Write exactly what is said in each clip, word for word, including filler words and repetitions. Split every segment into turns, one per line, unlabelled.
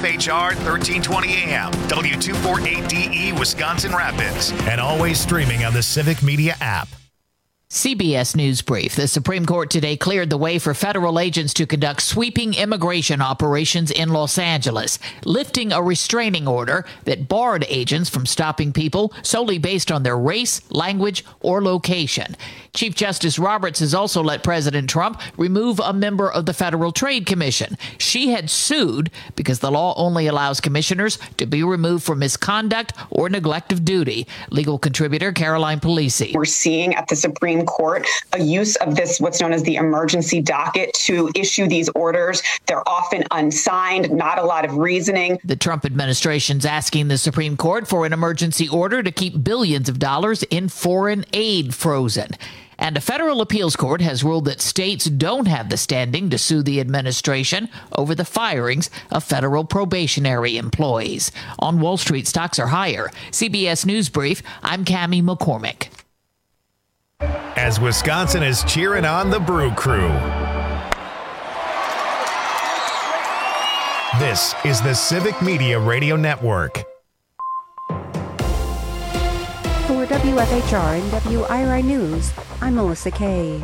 F H R thirteen twenty A M, W two forty-eight D E, Wisconsin Rapids, and always streaming on the Civic Media app.
C B S News Brief. The Supreme Court today cleared the way for federal agents to conduct sweeping immigration operations in Los Angeles, lifting a restraining order that barred agents from stopping people solely based on their race, language, or location. Chief Justice Roberts has also let President Trump remove a member of the Federal Trade Commission. She had sued because the law only allows commissioners to be removed for misconduct or neglect of duty. Legal contributor Caroline Polisi.
We're seeing at the Supreme Court a use of this, what's known as the emergency docket, to issue these orders. They're often unsigned, not a lot of reasoning.
The Trump administration's asking the Supreme Court for an emergency order to keep billions of dollars in foreign aid frozen. And a federal appeals court has ruled that states don't have the standing to sue the administration over the firings of federal probationary employees. On Wall Street, stocks are higher. C B S News Brief, I'm Cammie McCormick.
As Wisconsin is cheering on the Brew Crew. This is the Civic Media Radio Network.
For W F H R and W I R I News, I'm Melissa Kay.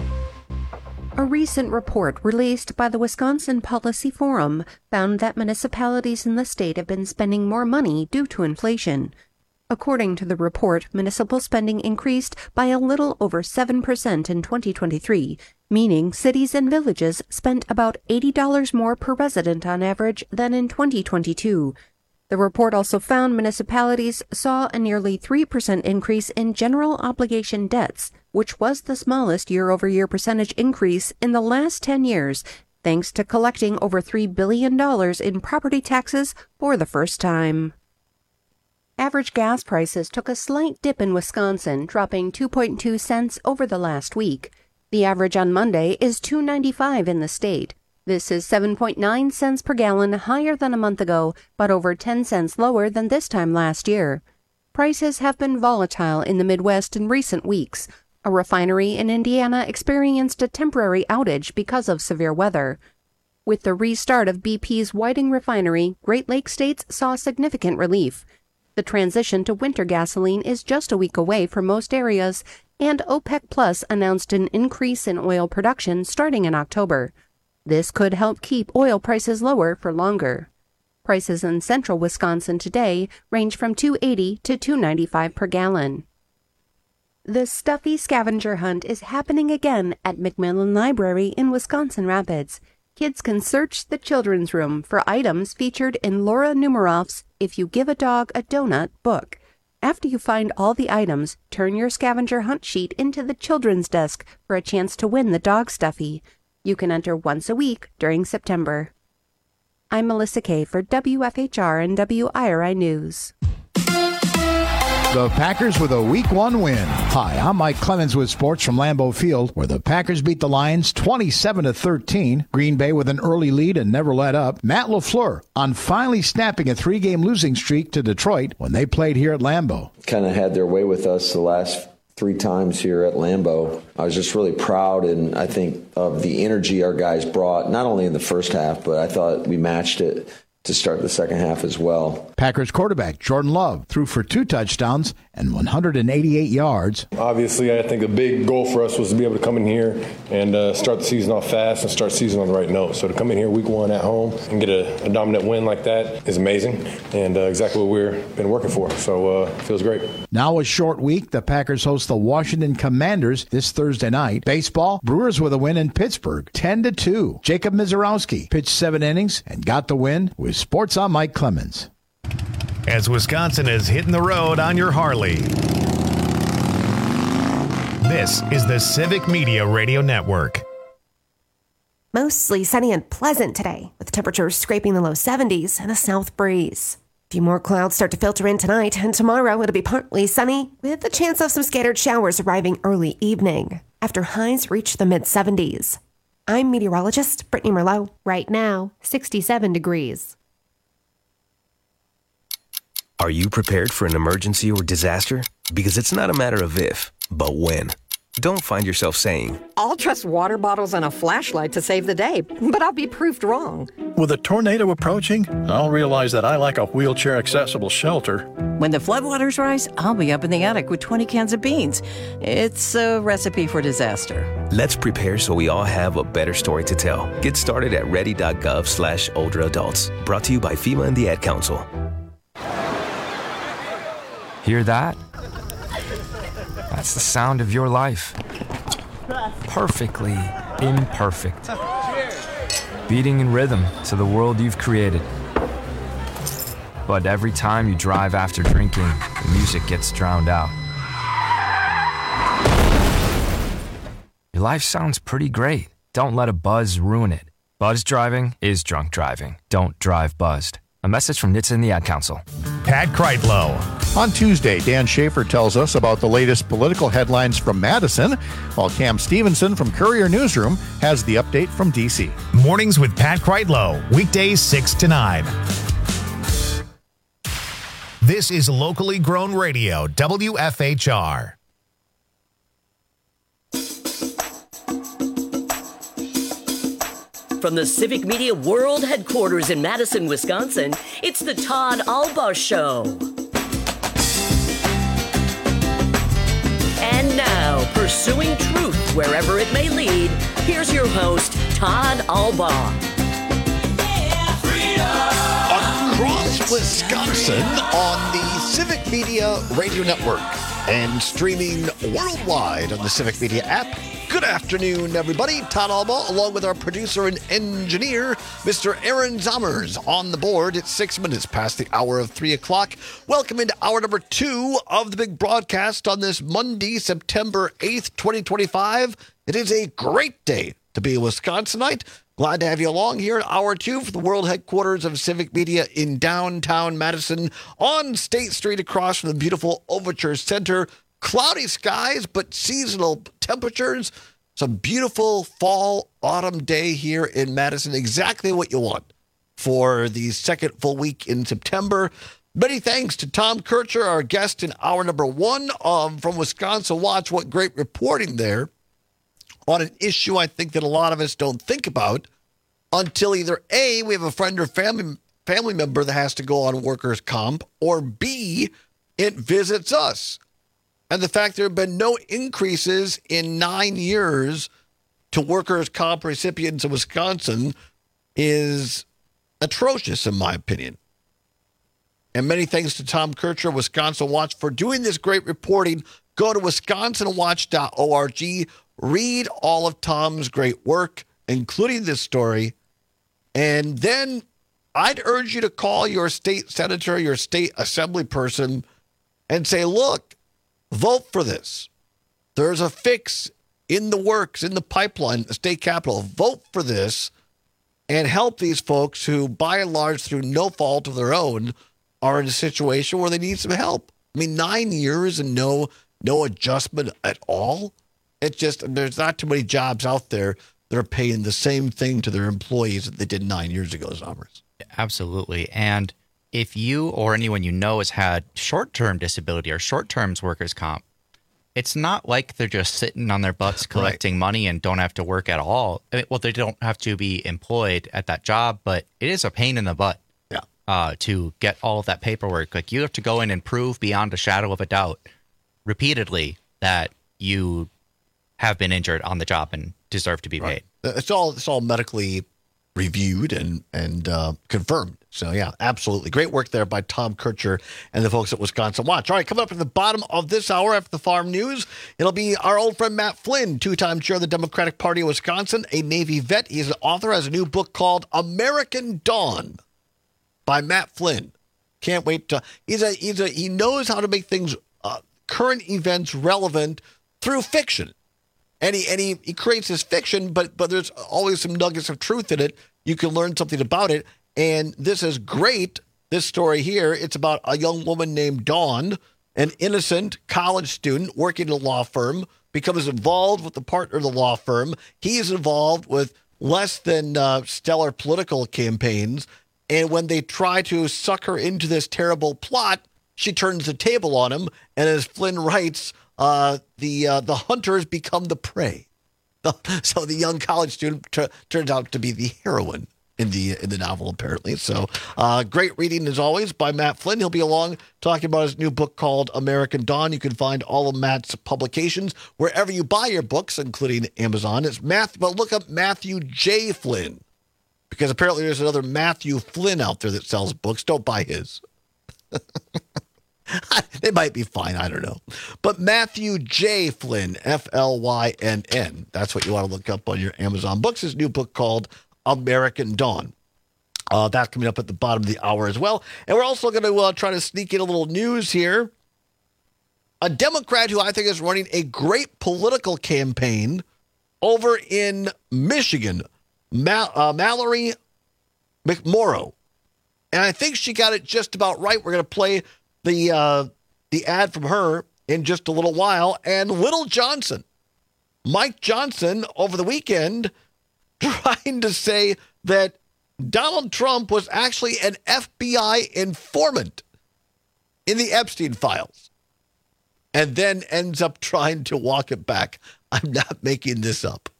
A recent report released by the Wisconsin Policy Forum found that municipalities in the state have been spending more money due to inflation. According to the report, municipal spending increased by a little over seven percent in twenty twenty-three, meaning cities and villages spent about eighty dollars more per resident on average than in twenty twenty-two. The report also found municipalities saw a nearly three percent increase in general obligation debts, which was the smallest year-over-year percentage increase in the last ten years, thanks to collecting over three billion dollars in property taxes for the first time. Average gas prices took a slight dip in Wisconsin, dropping two point two cents over the last week. The average on Monday is two dollars and ninety-five cents in the state. This is seven point nine cents per gallon higher than a month ago, but over ten cents lower than this time last year. Prices have been volatile in the Midwest in recent weeks. A refinery in Indiana experienced a temporary outage because of severe weather. With the restart of B P's Whiting refinery, Great Lakes states saw significant relief. The transition to winter gasoline is just a week away for most areas, and OPEC Plus announced an increase in oil production starting in October. This could help keep oil prices lower for longer. Prices in central Wisconsin today range from two dollars and eighty cents to two dollars and ninety-five cents per gallon. The Stuffy Scavenger Hunt is happening again at McMillan Library in Wisconsin Rapids. Kids can search the children's room for items featured in Laura Numeroff's If You Give a Dog a Donut book. After you find all the items, turn your scavenger hunt sheet into the children's desk for a chance to win the dog stuffy. You can enter once a week during September. I'm Melissa Kay for W F H R and W I R I News.
The Packers with a week one win. Hi, I'm Mike Clemens with sports from Lambeau Field, where the Packers beat the Lions twenty-seven to thirteen. Green Bay with an early lead and never let up. Matt LaFleur on finally snapping a three-game losing streak to Detroit when they played here at Lambeau.
Kind of had their way with us the last three times here at Lambeau. I was just really proud, and I think of the energy our guys brought, not only in the first half, but I thought we matched it to start the second half as well.
Packers quarterback Jordan Love threw for two touchdowns and one hundred eighty-eight yards.
Obviously, I think a big goal for us was to be able to come in here and uh, start the season off fast and start the season on the right note. So to come in here week one at home and get a, a dominant win like that is amazing, and uh, exactly what we've been working for. So uh, it feels great.
Now a short week. The Packers host the Washington Commanders this Thursday night. Baseball, Brewers with a win in Pittsburgh, ten to two. Jacob Mizorowski pitched seven innings and got the win. With sports, I'm Mike Clemens.
As Wisconsin is hitting the road on your Harley. This is the Civic Media Radio Network.
Mostly sunny and pleasant today, with temperatures scraping the low seventies and a south breeze. A few more clouds start to filter in tonight, and tomorrow it'll be partly sunny, with a chance of some scattered showers arriving early evening, after highs reach the mid-seventies. I'm meteorologist Brittany Merlot. Right now, sixty-seven degrees.
Are you prepared for an emergency or disaster? Because it's not a matter of if, but when. Don't find yourself saying,
I'll trust water bottles and a flashlight to save the day, but I'll be proved wrong.
With a tornado approaching, I'll realize that I like a wheelchair-accessible shelter.
When the floodwaters rise, I'll be up in the attic with twenty cans of beans. It's a recipe for disaster.
Let's prepare so we all have a better story to tell. Get started at ready.gov slash older adults. Brought to you by FEMA and the Ad Council.
Hear that? That's the sound of your life. Perfectly imperfect. Beating in rhythm to the world you've created. But every time you drive after drinking, the music gets drowned out. Your life sounds pretty great. Don't let a buzz ruin it. Buzz driving is drunk driving. Don't drive buzzed. A message from N H T S A and the Ad Council.
Pat Kreitlow.
On Tuesday, Dan Schaefer tells us about the latest political headlines from Madison, while Cam Stevenson from Courier Newsroom has the update from D C.
Mornings with Pat Kreitlow, weekdays six to nine. This is locally grown radio, W F H R.
From the Civic Media World Headquarters in Madison, Wisconsin, it's the Todd Alba Show. And now, pursuing truth wherever it may lead, here's your host, Todd Alba.
Across Wisconsin on the Civic Media Radio Network and streaming worldwide on the Civic Media app. Good afternoon, everybody. Todd Alba, along with our producer and engineer, Mister Aaron Zommers, on the board. It's six minutes past the hour of three o'clock. Welcome into hour number two of the big broadcast on this Monday, September eighth, twenty twenty-five. It is a great day to be a Wisconsinite. Glad to have you along here in hour two for the world headquarters of Civic Media in downtown Madison on State Street across from the beautiful Overture Center. Cloudy skies, but seasonal temperatures. Some beautiful fall, autumn day here in Madison. Exactly what you want for the second full week in September. Many thanks to Tom Kircher, our guest in hour number one um, from Wisconsin Watch. What great reporting there on an issue I think that a lot of us don't think about until either A, we have a friend or family family member that has to go on workers' comp, or B, it visits us. And the fact there have been no increases in nine years to workers' comp recipients in Wisconsin is atrocious, in my opinion. And many thanks to Tom Kircher, Wisconsin Watch, for doing this great reporting. Go to wisconsin watch dot org. Read all of Tom's great work, including this story. And then I'd urge you to call your state senator, your state assembly person, and say, look, vote for this. There's a fix in the works, in the pipeline, the state capitol. Vote for this and help these folks who, by and large, through no fault of their own, are in a situation where they need some help. I mean, nine years and no no adjustment at all. It's just, there's not too many jobs out there that are paying the same thing to their employees that they did nine years ago, Zommers.
Absolutely. And if you or anyone you know has had short-term disability or short-term workers' comp, it's not like they're just sitting on their butts collecting right. money and don't have to work at all. I mean, well, they don't have to be employed at that job, but it is a pain in the butt
yeah.
uh, to get all of that paperwork. Like, you have to go in and prove beyond a shadow of a doubt repeatedly that you have been injured on the job and deserve to be right.
paid. It's all it's all medically reviewed and and uh, confirmed. So, yeah, absolutely. Great work there by Tom Kircher and the folks at Wisconsin Watch. All right, coming up at the bottom of this hour after the farm news, it'll be our old friend Matt Flynn, two-time chair of the Democratic Party of Wisconsin, a Navy vet. He's an author, has a new book called American Dawn by Matt Flynn. Can't wait to he's a he's a he knows how to make things uh, current events relevant through fiction. And he and he, he creates this fiction, but but there's always some nuggets of truth in it. You can learn something about it. And this is great, this story here. It's about a young woman named Dawn, an innocent college student working in a law firm, becomes involved with the partner of the law firm. He is involved with less than uh, stellar political campaigns. And when they try to suck her into this terrible plot, she turns the table on him. And as Flynn writes, uh, the uh, the hunters become the prey. The, so the young college student t- turns out to be the heroine in the in the novel, apparently. So uh, great reading, as always, by Matt Flynn. He'll be along talking about his new book called American Dawn. You can find all of Matt's publications wherever you buy your books, including Amazon. It's Matthew, but look up Matthew J. Flynn, because apparently there's another Matthew Flynn out there that sells books. Don't buy his. They might be fine. I don't know. But Matthew J. Flynn, F L Y N N. That's what you want to look up on your Amazon books. His new book called American Dawn. Uh, that's coming up at the bottom of the hour as well. And we're also going to uh, try to sneak in a little news here. A Democrat who I think is running a great political campaign over in Michigan, Mal- uh, Mallory McMorrow. And I think she got it just about right. We're going to play the uh, the ad from her in just a little while. And Little Johnson, Mike Johnson, over the weekend, trying to say that Donald Trump was actually an F B I informant in the Epstein files, and then ends up trying to walk it back. I'm not making this up.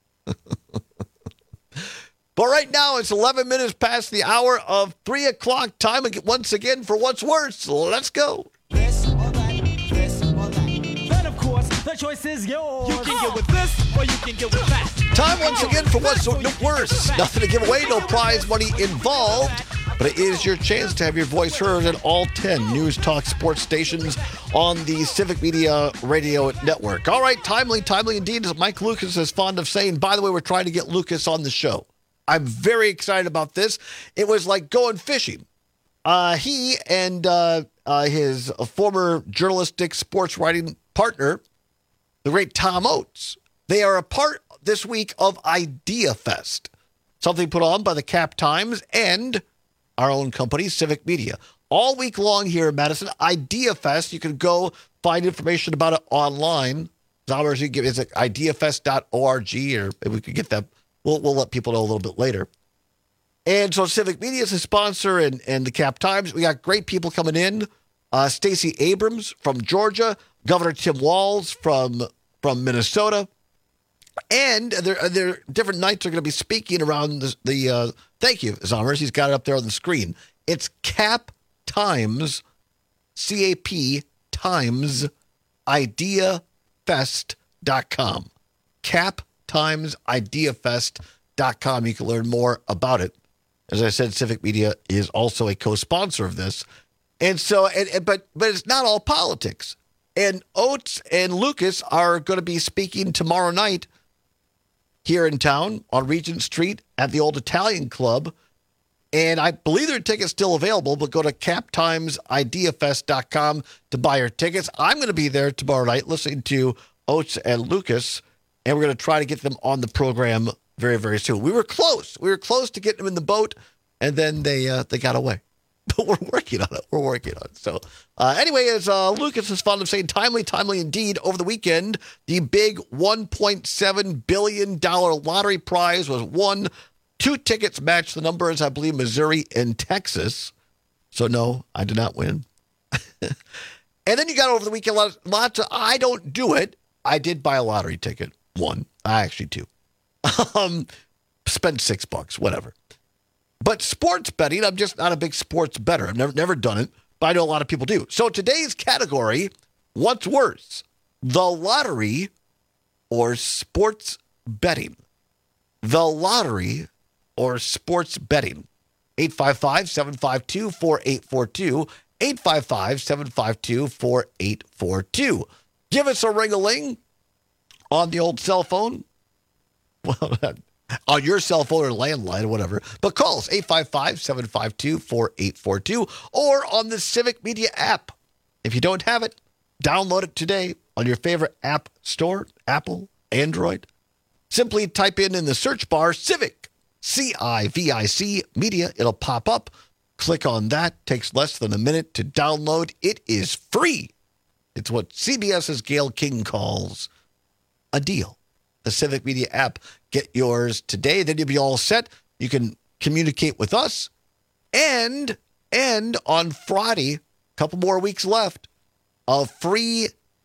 But right now, it's eleven minutes past the hour of three o'clock. Time once again for What's Worse. Let's go.
This or that, this or that. Then, of course, the choice is yours. You can get with this or you can get with that.
Time once again for What's Worse. Nothing to give away, no prize money involved. But it is your chance to have your voice heard at all ten News Talk sports stations on the Civic Media Radio Network. All right, timely, timely indeed, as Mike Lucas is fond of saying. By the way, we're trying to get Lucas on the show. I'm very excited about this. It was like going fishing. Uh, he and uh, uh, his former journalistic sports writing partner, the great Tom Oates, they are a part this week of Idea Fest, something put on by the Cap Times and our own company, Civic Media. All week long here in Madison, Idea Fest. You can go find information about it online. Zommers, you can give it's at idea fest dot org, or we could get that. We'll, we'll let people know a little bit later. And so Civic Media is a sponsor, and, and the Cap Times. We got great people coming in. Uh, Stacey Abrams from Georgia, Governor Tim Walz from, from Minnesota. And there, there different nights are going to be speaking around the, the uh, thank you, Zommers. He's got it up there on the screen. It's Cap Times, C A P Times, idea fest dot com. Cap Times, idea fest dot com. You can learn more about it. As I said, Civic Media is also a co-sponsor of this. And so, and, and, but but it's not all politics. And Oates and Lucas are going to be speaking tomorrow night here in town on Regent Street at the Old Italian Club. And I believe their tickets still available, but go to cap times idea fest dot com to buy your tickets. I'm going to be there tomorrow night listening to Oates and Lucas, and we're going to try to get them on the program very, very soon. We were close. We were close to getting them in the boat, and then they uh, they got away. But we're working on it. We're working on it. So uh, anyway, as uh, Lucas is fond of saying, timely, timely indeed. Over the weekend, the big one point seven billion dollars lottery prize was won. Two tickets matched the numbers, I believe, Missouri and Texas. So no, I did not win. And then you got over the weekend lots, lots of, I don't do it. I did buy a lottery ticket. One. I actually two. Um, spent six bucks, whatever. But sports betting, I'm just not a big sports bettor. I've never never done it, but I know a lot of people do. So today's category, what's worse, the lottery or sports betting? The lottery or sports betting? eight five five, seven five two, four eight four two, eight five five, seven five two, four eight four two. Give us a ring-a-ling on the old cell phone. Well, on your cell phone or landline or whatever. But call us, eight five five, seven five two, four eight four two, or on the Civic Media app. If you don't have it, download it today on your favorite app store, Apple, Android. Simply type in in the search bar, Civic, C I V I C, Media. It'll pop up. Click on that. Takes less than a minute to download. It is free. It's what CBS's Gayle King calls a deal. The Civic Media app. Get yours today. Then you'll be all set. You can communicate with us. And, and on Friday, a couple more weeks left, a free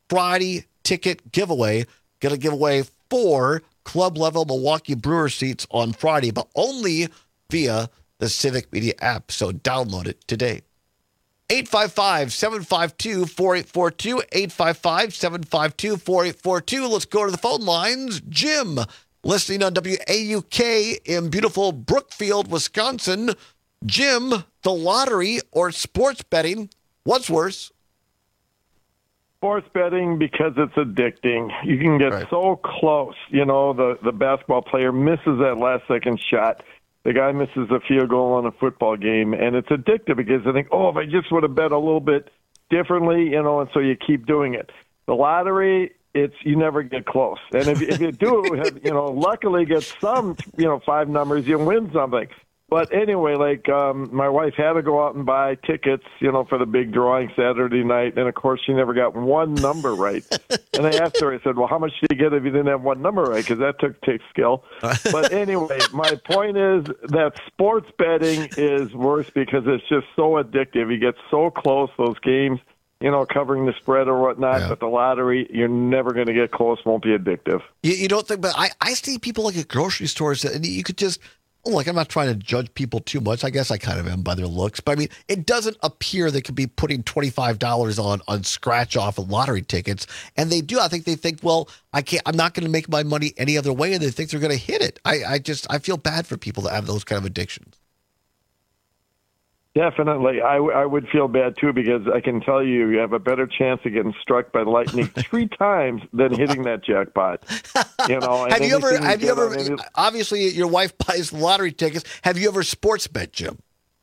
Friday ticket giveaway. Going to give away four club-level Milwaukee Brewers seats on Friday, but only via the Civic Media app, so download it today. eight five five, seven five two, four eight four two, eight five five, seven five two, four eight four two. Let's go to the phone lines. Jim, listening on W A U K in beautiful Brookfield, Wisconsin. Jim, the lottery or sports betting, what's worse?
Sports betting, because it's addicting. You can get right. so close. You know, the, the basketball player misses that last second shot. The guy misses a field goal on a football game, and it's addictive because I think, oh, if I just would have bet a little bit differently, you know, and so you keep doing it. The lottery, it's you never get close. And if, if you do, you know, luckily get some, you know, five numbers, you win something. But anyway, like um, my wife had to go out and buy tickets, you know, for the big drawing Saturday night. And, of course, she never got one number right. And I asked her, I said, well, how much did you get if you didn't have one number right? Because that took, takes skill. But anyway, my point is that sports betting is worse because it's just so addictive. You get so close, those games, you know, covering the spread or whatnot. Yeah. But the lottery, you're never going to get close, won't be addictive.
You, you don't think, but I, I see people like at grocery stores, and you could just – Look, I'm not trying to judge people too much. I guess I kind of am by their looks. But, I mean, it doesn't appear they could be putting twenty-five dollars on on scratch-off of lottery tickets. And they do. I think they think, well, I can't, I'm not going to make my money any other way, and they think they're going to hit it. I, I just I feel bad for people that have those kind of addictions.
Definitely. I, I would feel bad, too, because I can tell you you have a better chance of getting struck by lightning three times than hitting that jackpot. You know,
have you ever, have you ever,
any...
obviously your wife buys lottery tickets. Have you ever sports bet, Jim?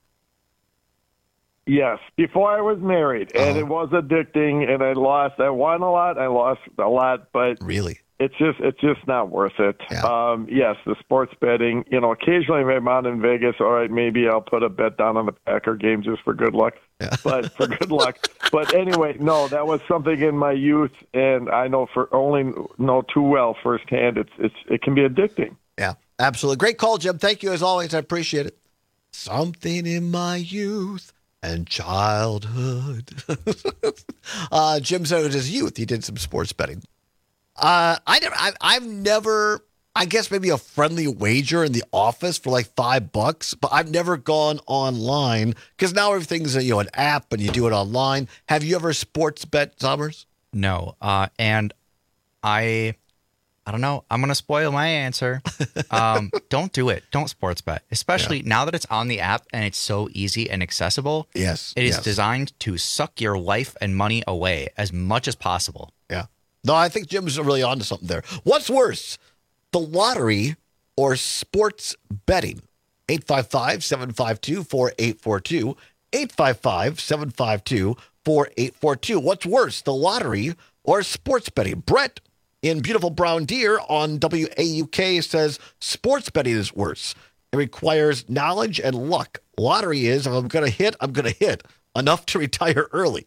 Yes, before I was married, and oh. it was addicting, and I lost. I won a lot, I lost a lot, but
really,
it's just it's just not worth it. Yeah. Um, yes, the sports betting. You know, occasionally if I'm out in Vegas, all right, maybe I'll put a bet down on the Packer game just for good luck.
Yeah.
But for good luck. But anyway, no, that was something in my youth, and I know for only know too well firsthand. It's it's it can be addicting.
Yeah, absolutely. Great call, Jim. Thank you as always. I appreciate it. Something in my youth and childhood. uh, Jim said it was his youth. He did some sports betting. Uh, I never, I, I've never, I guess maybe a friendly wager in the office for like five bucks, but I've never gone online because now everything's a, you know, an app and you do it online. Have you ever sports bet, Summers?
No. Uh, and I, I don't know. I'm going to spoil my answer. Um, don't do it. Don't sports bet, especially yeah. now that it's on the app and it's so easy and accessible.
Yes.
It is
yes.
designed to suck your life and money away as much as possible.
Yeah. No, I think Jim's really onto something there. What's worse, the lottery or sports betting? eight five five, seven five two, four eight four two. eight five five, seven five two, four eight four two. What's worse, the lottery or sports betting? Brett in beautiful Brown Deer on W A U K says sports betting is worse. It requires knowledge and luck. Lottery is, if I'm going to hit, I'm going to hit. Enough to retire early.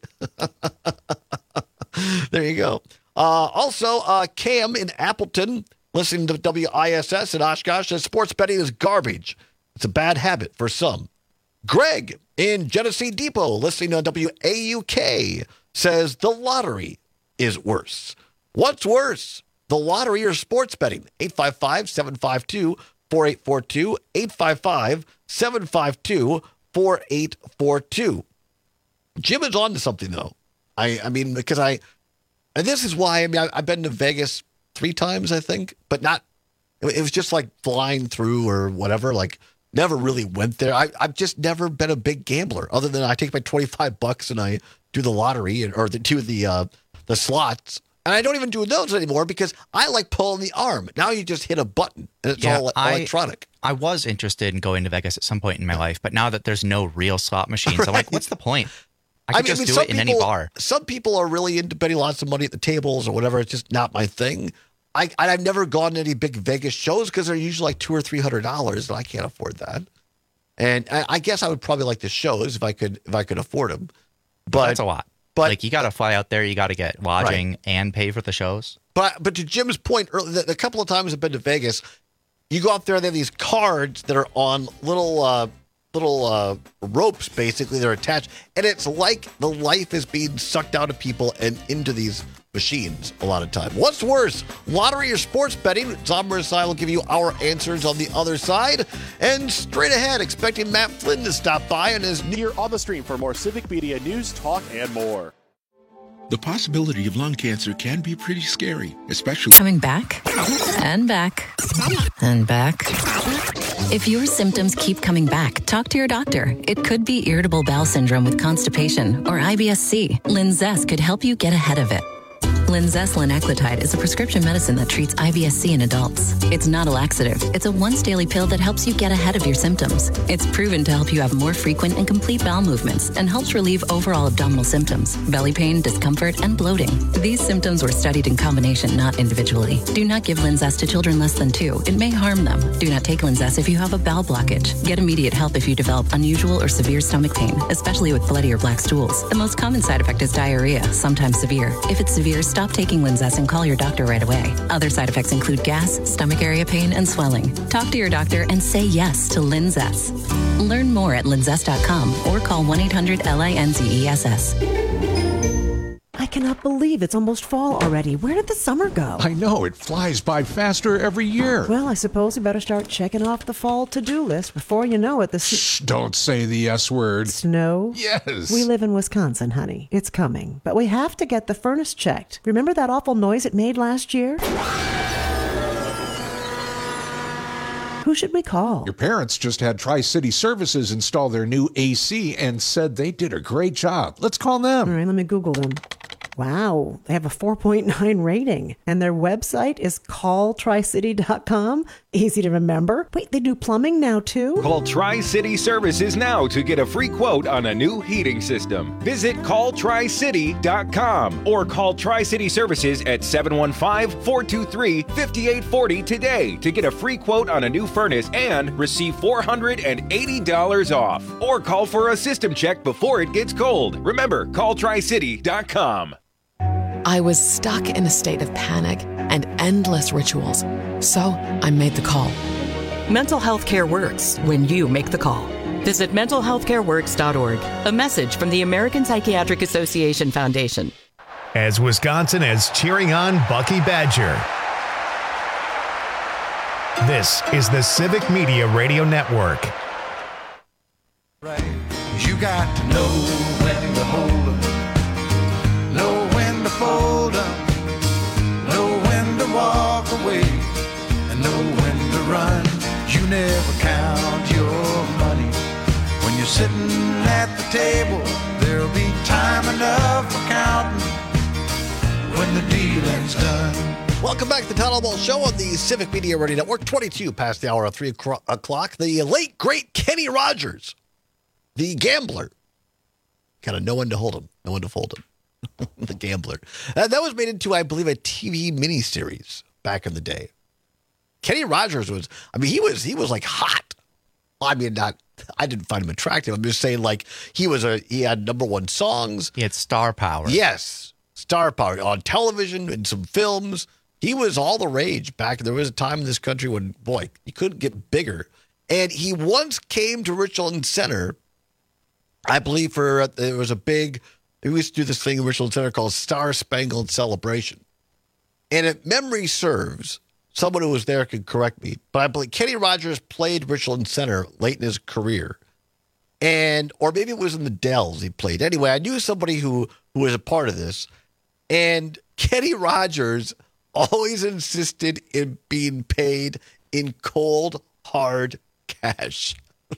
There you go. Uh, also, uh, Cam in Appleton, listening to W I S S in Oshkosh, says sports betting is garbage. It's a bad habit for some. Greg in Genesee Depot, listening to W A U K, says the lottery is worse. What's worse, the lottery or sports betting? eight five five, seven five two, four eight four two, eight five five, seven five two, four eight four two. Jim is on to something, though. I, I mean, because I... And this is why, I mean, I, I've been to Vegas three times, I think, but not, it was just like flying through or whatever, like never really went there. I, I've just never been a big gambler other than I take my twenty-five bucks and I do the lottery and, or the, do the, uh, the slots. And I don't even do those anymore because I like pulling the arm. Now you just hit a button and it's
yeah,
all
I,
electronic.
I was interested in going to Vegas at some point in my life, but now that there's no real slot machines, right. I'm like, what's the point? I could I mean, just I mean, do it in
people,
any bar.
Some people are really into betting lots of money at the tables or whatever. It's just not my thing. I, I've never gone to any big Vegas shows because they're usually like two or three hundred dollars, and I can't afford that. And I, I guess I would probably like the shows if I could if I could afford them. But
that's a lot.
But
like you got to fly out there, you got to get lodging right. and pay for the shows.
But but to Jim's point, earlier, the, the couple of times I've been to Vegas, you go out there, they have these cards that are on little. Uh, little uh, ropes, basically, they're attached. And it's like the life is being sucked out of people and into these machines a lot of time. What's worse, lottery or sports betting? Tom Marsai will give you our answers on the other side. And straight ahead, expecting Matt Flynn to stop by on his
Here on the stream for more Civic Media news, talk, and more.
The possibility of lung cancer can be pretty scary, especially
coming back and back and back. If your symptoms keep coming back, talk to your doctor. It could be irritable bowel syndrome with constipation or I B S C. Linzess could help you get ahead of it. Linzess linaclotide is a prescription medicine that treats I B S C in adults. It's not a laxative. It's a once daily pill that helps you get ahead of your symptoms. It's proven to help you have more frequent and complete bowel movements and helps relieve overall abdominal symptoms, belly pain, discomfort, and bloating. These symptoms were studied in combination, not individually. Do not give Linzess to children less than two. It may harm them. Do not take Linzess if you have a bowel blockage. Get immediate help if you develop unusual or severe stomach pain, especially with bloody or black stools. The most common side effect is diarrhea, sometimes severe. If it's severe, stop taking Linzess and call your doctor right away. Other side effects include gas, stomach area pain, and swelling. Talk to your doctor and say yes to Linzess. Learn more at linzess dot com or call one eight hundred L I N Z E S S.
I cannot believe it's almost fall already. Where did the summer go?
I know, it flies by faster every year.
Well, I suppose we better start checking off the fall to-do list. Before you know it, the...
Shh, don't say the S word.
Snow?
Yes.
We live in Wisconsin, honey. It's coming. But we have to get the furnace checked. Remember that awful noise it made last year? Who should we call?
Your parents just had Tri-City Services install their new A C and said they did a great job. Let's call them.
All right, let me Google them. Wow, they have a four point nine rating, and their website is call tri city dot com. Easy to remember. Wait, they do plumbing now, too?
Call Tri-City Services now to get a free quote on a new heating system. Visit call tri city dot com or call Tri-City Services at seven one five, four two three, five eight four zero today to get a free quote on a new furnace and receive four hundred eighty dollars off. Or call for a system check before it gets cold. Remember, call tri city dot com.
I was stuck in a state of panic and endless rituals, so I made the call.
Mental health care works when you make the call. Visit mental health care works dot org. A message from the American Psychiatric Association Foundation.
As Wisconsin is cheering on Bucky Badger. This is the Civic Media Radio Network.
Right. You got to know when to hold up, know when to fold up, know when to walk away, and know when to run. You never count your money when you're sitting at the table. There'll be time enough for counting when the dealing's done.
Welcome back to the Town Hall Ball Show on the Civic Media Radio Network. twenty-two past the hour of three o'clock. The late, great Kenny Rogers, the gambler. Kind of no one to hold him, no one to fold him. The gambler. Uh, that was made into, I believe, a T V miniseries back in the day. Kenny Rogers was, I mean, he was, he was like hot. I mean, not, I didn't find him attractive. I'm just saying, like, he was a, he had number one songs.
He had star power.
Yes, star power on television and some films. He was all the rage back. There was a time in this country when, boy, you couldn't get bigger. And he once came to Richland Center, I believe, for uh, there was a big, we used to do this thing in Richland Center called Star Spangled Celebration. And if memory serves, someone who was there could correct me, but I believe Kenny Rogers played Richland Center late in his career. And, or maybe it was in the Dells he played. Anyway, I knew somebody who, who was a part of this. And Kenny Rogers always insisted in being paid in cold, hard cash.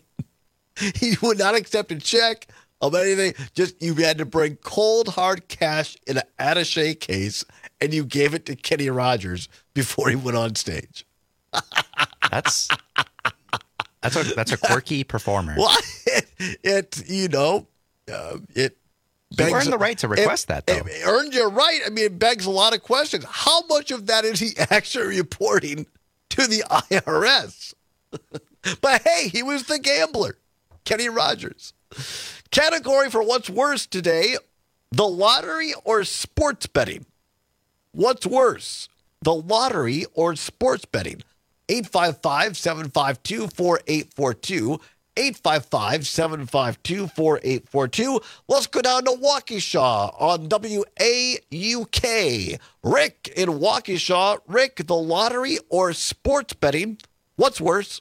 He would not accept a check of anything. Just you had to bring cold, hard cash in an attaché case, and you gave it to Kenny Rogers before he went on stage.
That's that's a that's a quirky performer.
Well, it, it you know, uh, it.
You earned the right to request
it,
that, though.
It earned you right. I mean, it begs a lot of questions. How much of that is he actually reporting to the I R S? But hey, he was the gambler, Kenny Rogers. Category for what's worse today, the lottery or sports betting? What's worse, the lottery or sports betting? eight five five, seven five two, four eight four two. eight five five, seven five two, four eight four two. Let's go down to Waukesha on W A U K. Rick in Waukesha. Rick, the lottery or sports betting, what's worse?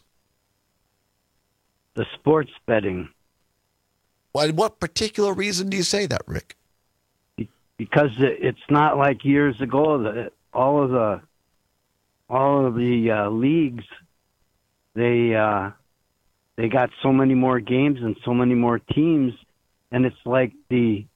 The sports betting.
Why, what particular reason do you say that, Rick?
Because it's not like years ago that all of the all of the uh, leagues, they uh, they got so many more games and so many more teams, and it's like the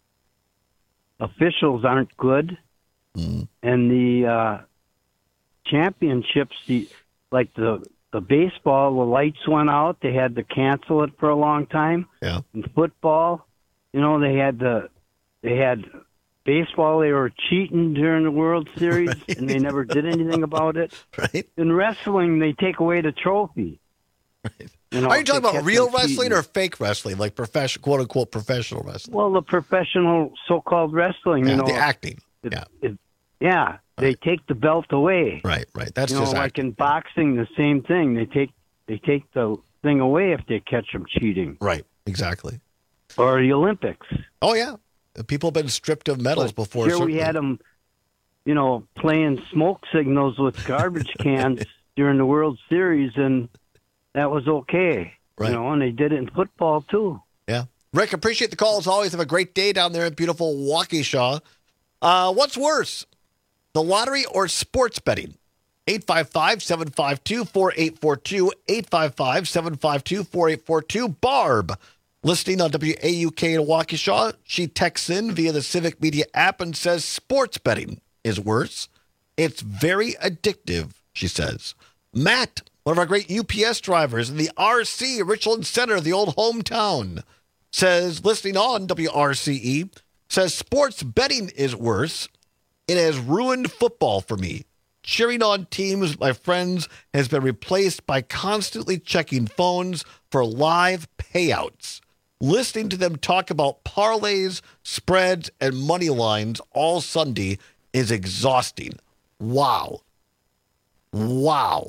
officials aren't good,
mm.
and the uh, championships, the like the the baseball, the lights went out. They had to cancel it for a long time.
Yeah.
In football, you know, they had to they had. Baseball, they were cheating during the World Series, right. and they never did anything about it.
Right.
In wrestling, they take away the trophy.
Right.
You know,
Are you talking about real wrestling
cheating.
or fake wrestling, like professional, quote unquote, professional wrestling?
Well, the professional so-called wrestling,
yeah,
you know,
the acting.
It,
yeah,
it, yeah, right. They take the belt away.
Right, right. That's
you know,
just
like
acting.
in boxing, the same thing. They take they take the thing away if they catch them cheating.
Right, exactly.
Or the Olympics.
Oh yeah. People have been stripped of medals
but
before.
Here
certainly.
we had them, you know, playing smoke signals with garbage cans during the World Series, and that was okay.
Right.
You know, and they did it in football too.
Yeah. Rick, appreciate the call as always. Have a great day down there in beautiful Waukesha. Uh, what's worse, the lottery or sports betting? eight five five, seven five two, four eight four two, eight five five, seven five two, four eight four two. Barb. Listening on W A U K in Waukesha, she texts in via the Civic Media app and says sports betting is worse. It's very addictive, she says. Matt, one of our great U P S drivers in the R C, Richland Center, the old hometown, says, listening on W R C E, says sports betting is worse. It has ruined football for me. Cheering on teams with my friends has been replaced by constantly checking phones for live payouts. Listening to them talk about parlays, spreads, and money lines all Sunday is exhausting. Wow. Wow.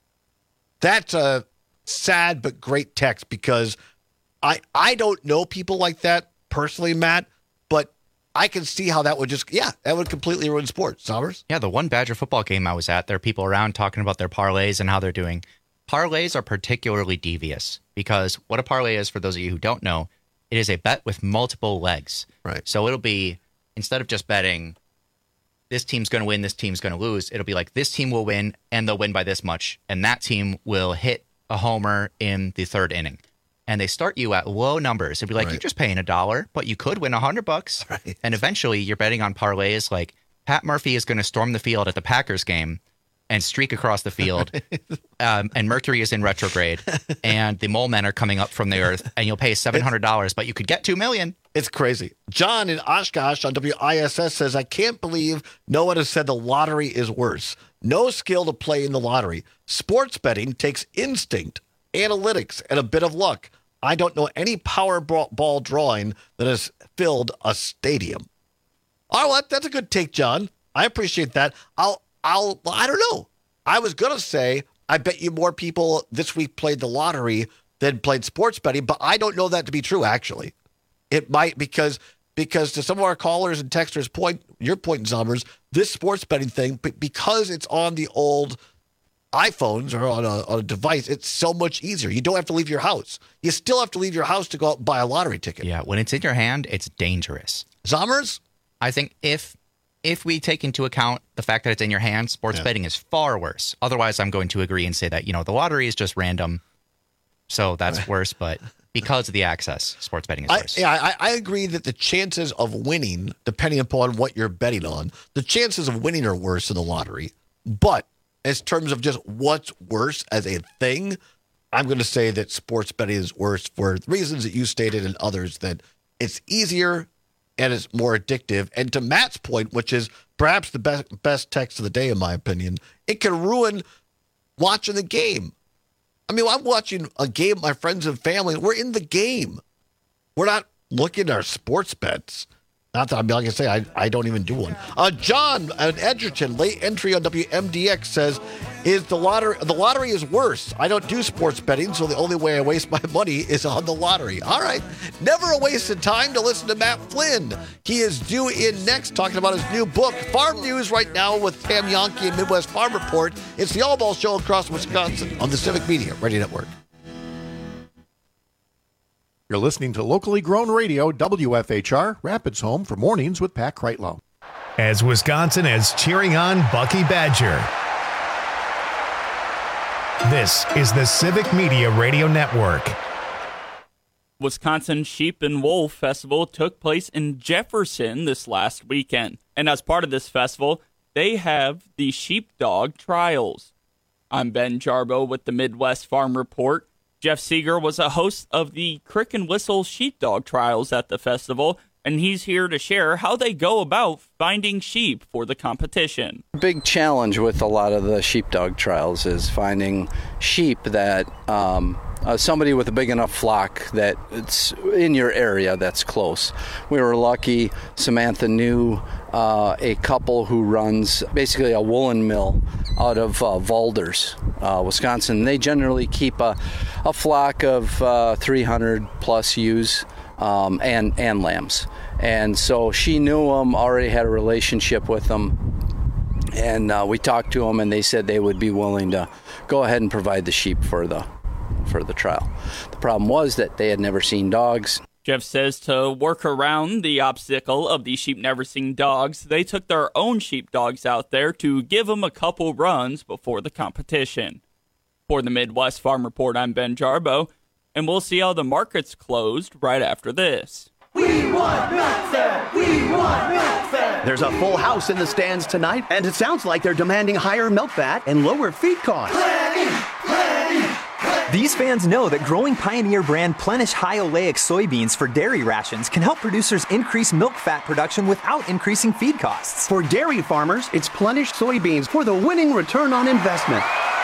That's a sad but great text because I I don't know people like that personally, Matt, but I can see how that would just, yeah, that would completely ruin sports. Sommers?
Yeah, the one Badger football game I was at, there are people around talking about their parlays and how they're doing. Parlays are particularly devious because what a parlay is, for those of you who don't know, it is a bet with multiple legs.
Right.
So it'll be, instead of just betting, this team's going to win, this team's going to lose, it'll be like this team will win and they'll win by this much. And that team will hit a homer in the third inning. And they start you at low numbers. It'll be like, right. You're just paying a dollar, but you could win a hundred bucks.
Right.
And eventually you're betting on parlays like Pat Murphy is going to storm the field at the Packers game and streak across the field, um, and Mercury is in retrograde, and the mole men are coming up from the earth, and you'll pay seven hundred dollars, but you could get two million dollars.
It's crazy. John in Oshkosh on W I S S says, I can't believe no one has said the lottery is worse. No skill to play in the lottery. Sports betting takes instinct, analytics, and a bit of luck. I don't know any Powerball drawing that has filled a stadium. All right, that's a good take, John. I appreciate that. I'll I'll, I don't know. I was going to say, I bet you more people this week played the lottery than played sports betting, but I don't know that to be true, actually. It might, because because to some of our callers and texters' point, your point, Zommers, this sports betting thing, because it's on the old iPhones or on a, on a device, it's so much easier. You don't have to leave your house. You still have to leave your house to go out and buy a lottery ticket.
Yeah, when it's in your hand, it's dangerous.
Zommers?
I think if... If we take into account the fact that it's in your hands, sports yeah. betting is far worse. Otherwise, I'm going to agree and say that, you know, the lottery is just random. So that's worse. But because of the access, sports betting is worse.
I, yeah, I, I agree that the chances of winning, depending upon what you're betting on, the chances of winning are worse in the lottery. But as terms of just what's worse as a thing, I'm going to say that sports betting is worse for reasons that you stated and others, that it's easier and it's more addictive. And to Matt's point, which is perhaps the best best text of the day, in my opinion, it can ruin watching the game. I mean, I'm watching a game with my friends and family. We're in the game. We're not looking at our sports bets. Not that, I mean, like I say, I, I don't even do one. Uh, John, an Edgerton, late entry on W M D X says, is the lottery, the lottery is worse. I don't do sports betting, so the only way I waste my money is on the lottery. All right. Never a wasted time to listen to Matt Flynn. He is due in next talking about his new book, Farm News Right Now with Tam Yonke and Midwest Farm Report. It's the All Ball Show across Wisconsin on the Civic Media Radio Network.
You're listening to locally grown radio, W F H R, Rapids Home for Mornings with Pat Kreitlow.
As Wisconsin is cheering on Bucky Badger. This is the Civic Media Radio Network.
Wisconsin Sheep and Wool Festival took place in Jefferson this last weekend. And as part of this festival, they have the Sheepdog Trials. I'm Ben Jarbo with the Midwest Farm Report. Jeff Seeger was a host of the Crick and Whistle Sheepdog Trials at the festival, and he's here to share how they go about finding sheep for the competition.
Big challenge with a lot of the sheepdog trials is finding sheep that um, uh, somebody with a big enough flock that it's in your area that's close. We were lucky. Samantha knew uh, a couple who runs basically a woolen mill out of uh, Valders, uh, Wisconsin. They generally keep a, a flock of uh, three hundred plus ewes um, and, and lambs. And so she knew them, already had a relationship with them. And uh, we talked to them, and they said they would be willing to go ahead and provide the sheep for the for the trial. The problem was that they had never seen dogs.
Jeff says to work around the obstacle of these sheep never seen dogs, they took their own sheepdogs out there to give them a couple runs before the competition. For the Midwest Farm Report, I'm Ben Jarbo, and we'll see how the markets closed right after this.
We want milk fat! We want milk fat!
There's a full house in the stands tonight, and it sounds like they're demanding higher milk fat and lower feed costs.
Plenty! Plenty! Plenty!
These fans know that growing Pioneer brand Plenish high oleic soybeans for dairy rations can help producers increase milk fat production without increasing feed costs.
For dairy farmers, it's Plenish soybeans for the winning return on investment.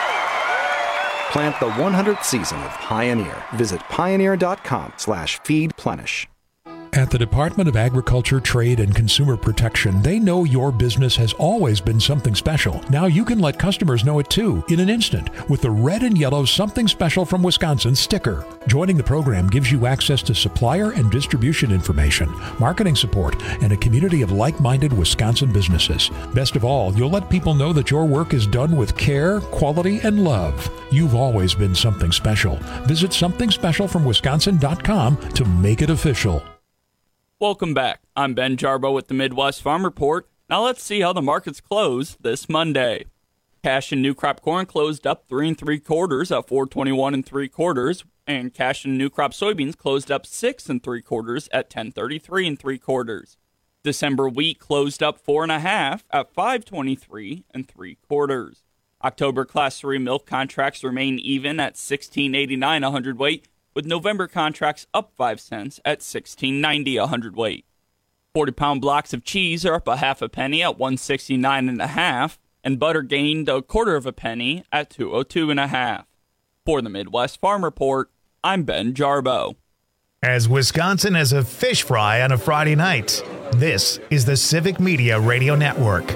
Plant the one hundredth season of Pioneer. Visit pioneer.com slash feed Plenish.
At the Department of Agriculture, Trade, and Consumer Protection, they know your business has always been something special. Now you can let customers know it too, in an instant, with the red and yellow Something Special from Wisconsin sticker. Joining the program gives you access to supplier and distribution information, marketing support, and a community of like-minded Wisconsin businesses. Best of all, you'll let people know that your work is done with care, quality, and love. You've always been something special. Visit something special from wisconsin dot com to make it official.
Welcome back. I'm Ben Jarbo with the Midwest Farm Report. Now let's see how the markets closed this Monday. Cash and new crop corn closed up three and three quarters at four twenty-one and three quarters, and cash and new crop soybeans closed up six and three quarters at ten thirty-three and three quarters. December wheat closed up four and a half at five twenty-three and three quarters. October class three milk contracts remain even at sixteen eighty-nine a hundredweight, with November contracts up five cents at sixteen ninety a hundredweight. forty-pound blocks of cheese are up a half a penny at one sixty-nine and a half, and butter gained a quarter of a penny at two oh two and a half. For the Midwest Farm Report, I'm Ben Jarbo.
As Wisconsin has a fish fry on a Friday night, this is the Civic Media Radio Network.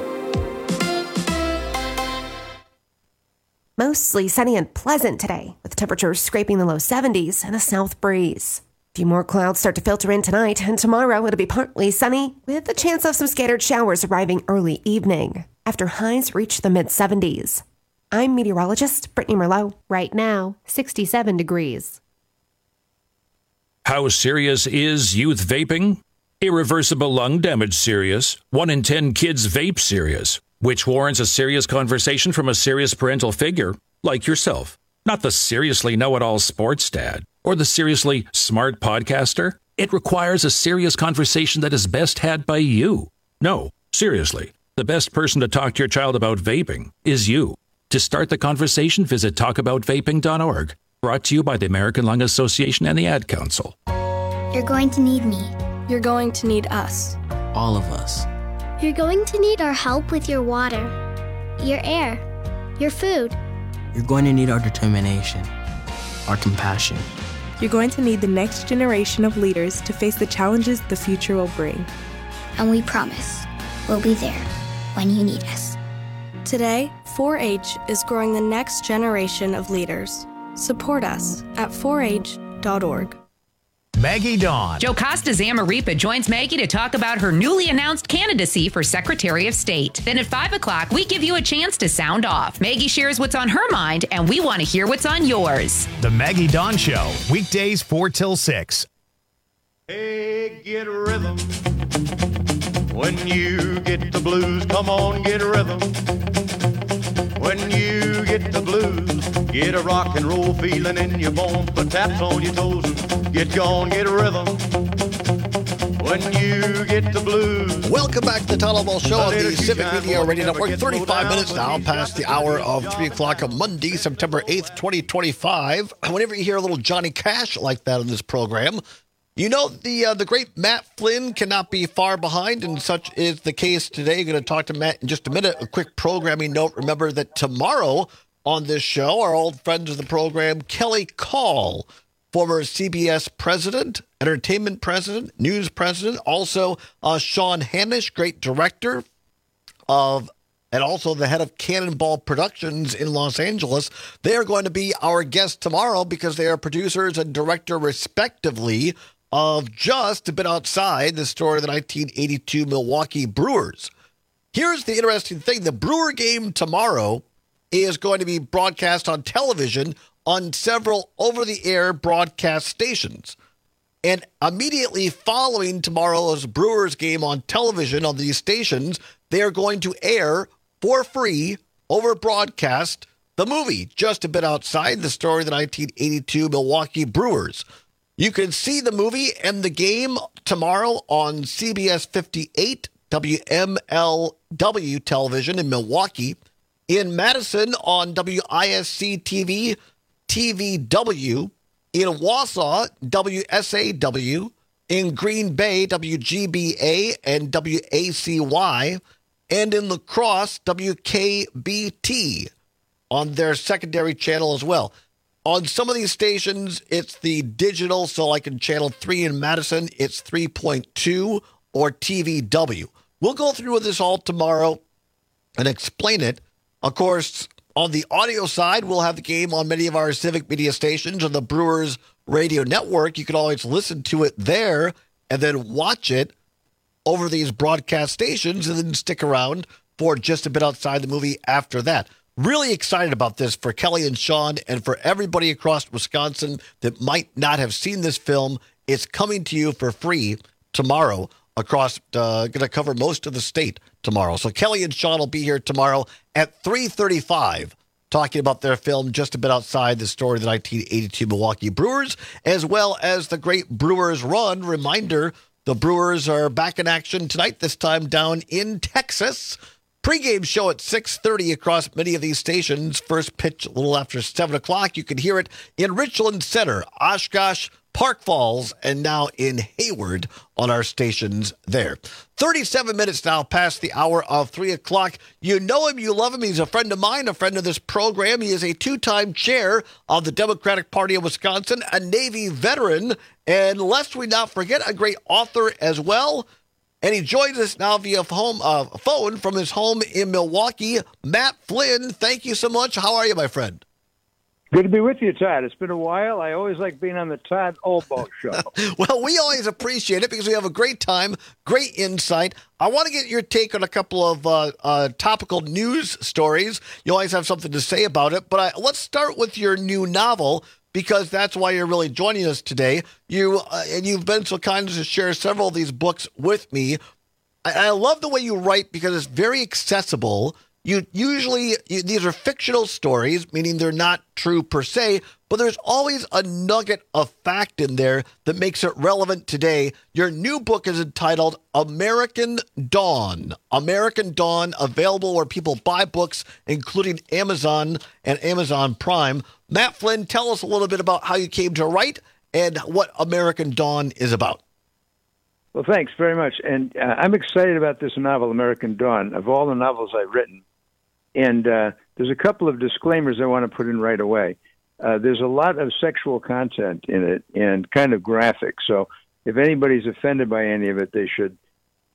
Mostly sunny and pleasant today, with temperatures scraping the low seventies and a south breeze. A few more clouds start to filter in tonight, and tomorrow it'll be partly sunny, with a chance of some scattered showers arriving early evening, after highs reach the mid-seventies. I'm meteorologist Brittany Merlot. Right now, sixty-seven degrees.
How serious is youth vaping? Irreversible lung damage serious. One in ten kids vape serious. Which warrants a serious conversation from a serious parental figure, like yourself. Not the seriously know-it-all sports dad, or the seriously smart podcaster. It requires a serious conversation that is best had by you. No, seriously, the best person to talk to your child about vaping is you. To start the conversation, visit talk about vaping dot org. Brought to you by the American Lung Association and the Ad Council.
You're going to need me.
You're going to need us.
All of us.
You're going to need our help with your water, your air, your food.
You're going to need our determination, our compassion.
You're going to need the next generation of leaders to face the challenges the future will bring.
And we promise we'll be there when you need us.
Today, four H is growing the next generation of leaders. Support us at four H dot org.
Maggie Dawn.
Jocasta Zamaripa joins Maggie to talk about her newly announced candidacy for Secretary of State. Then at five o'clock, we give you a chance to sound off. Maggie shares what's on her mind, and we want to hear what's on yours.
The Maggie Dawn Show, weekdays four till six.
Hey, get rhythm. When you get the blues, come on, get rhythm. When you get the blues, get a rock and roll feeling in your bones, put taps on your toes and get gone, get a rhythm. When you get the blues.
Welcome back to the Tyler Ball Show on the Civic Media Radio Network. thirty-five minutes now past the hour of three o'clock on Monday, September eighth, twenty twenty-five. Whenever you hear a little Johnny Cash like that in this program, you know the uh, the great Matt Flynn cannot be far behind, and such is the case today. Going to talk to Matt in just a minute. A quick programming note. Remember that tomorrow on this show, our old friends of the program, Kelly Call, former C B S president, entertainment president, news president, also uh, Sean Hanish, great director of, and also the head of Cannonball Productions in Los Angeles. They are going to be our guests tomorrow because they are producers and director respectively of Just a Bit Outside, the story of the nineteen eighty-two Milwaukee Brewers. Here's the interesting thing. The Brewer game tomorrow is going to be broadcast on television on several over-the-air broadcast stations. And immediately following tomorrow's Brewers game on television on these stations, they are going to air for free over broadcast the movie Just a Bit Outside, the story of the nineteen eighty-two Milwaukee Brewers. You can see the movie and the game tomorrow on C B S fifty-eight W M L W television in Milwaukee, in Madison on W I S C T V, T V W, in Wausau, W S A W, in Green Bay, W G B A and W A C Y, and in La Crosse, W K B T on their secondary channel as well. On some of these stations, it's the digital, so like in Channel three in Madison, it's three point two or T V W. We'll go through with this all tomorrow and explain it. Of course, on the audio side, we'll have the game on many of our Civic Media stations on the Brewers Radio Network. You can always listen to it there and then watch it over these broadcast stations and then stick around for Just a Bit Outside the movie after that. Really excited about this for Kelly and Sean and for everybody across Wisconsin that might not have seen this film. It's coming to you for free tomorrow across, uh, going to cover most of the state tomorrow. So Kelly and Sean will be here tomorrow at three thirty-five talking about their film Just a Bit Outside, the story of the nineteen eighty-two Milwaukee Brewers, as well as the great Brewers run. Reminder, the Brewers are back in action tonight, this time down in Texas. Pre-game show at six thirty across many of these stations. First pitch a little after seven o'clock. You can hear it in Richland Center, Oshkosh, Park Falls, and now in Hayward on our stations there. thirty-seven minutes now past the hour of three o'clock. You know him, you love him. He's a friend of mine, a friend of this program. He is a two-time chair of the Democratic Party of Wisconsin, a Navy veteran, and lest we not forget, a great author as well. And he joins us now via home, uh, phone from his home in Milwaukee. Matt Flynn, thank you so much. How are you, my friend?
Good to be with you, Todd. It's been a while. I always like being on the Todd Olbo Show.
Well, we always appreciate it because we have a great time, great insight. I want to get your take on a couple of uh, uh, topical news stories. You always have something to say about it. But I, let's start with your new novel, because that's why you're really joining us today. You uh, and you've been so kind as to share several of these books with me. I, I love the way you write because it's very accessible. You usually, you, these are fictional stories, meaning they're not true per se, but there's always a nugget of fact in there that makes it relevant today. Your new book is entitled American Dawn. American Dawn, available where people buy books, including Amazon and Amazon Prime. Matt Flynn, tell us a little bit about how you came to write and what American Dawn is about.
Well, thanks very much. And uh, I'm excited about this novel, American Dawn, of all the novels I've written. And uh, there's a couple of disclaimers I want to put in right away. Uh, there's a lot of sexual content in it and kind of graphic. So if anybody's offended by any of it, they should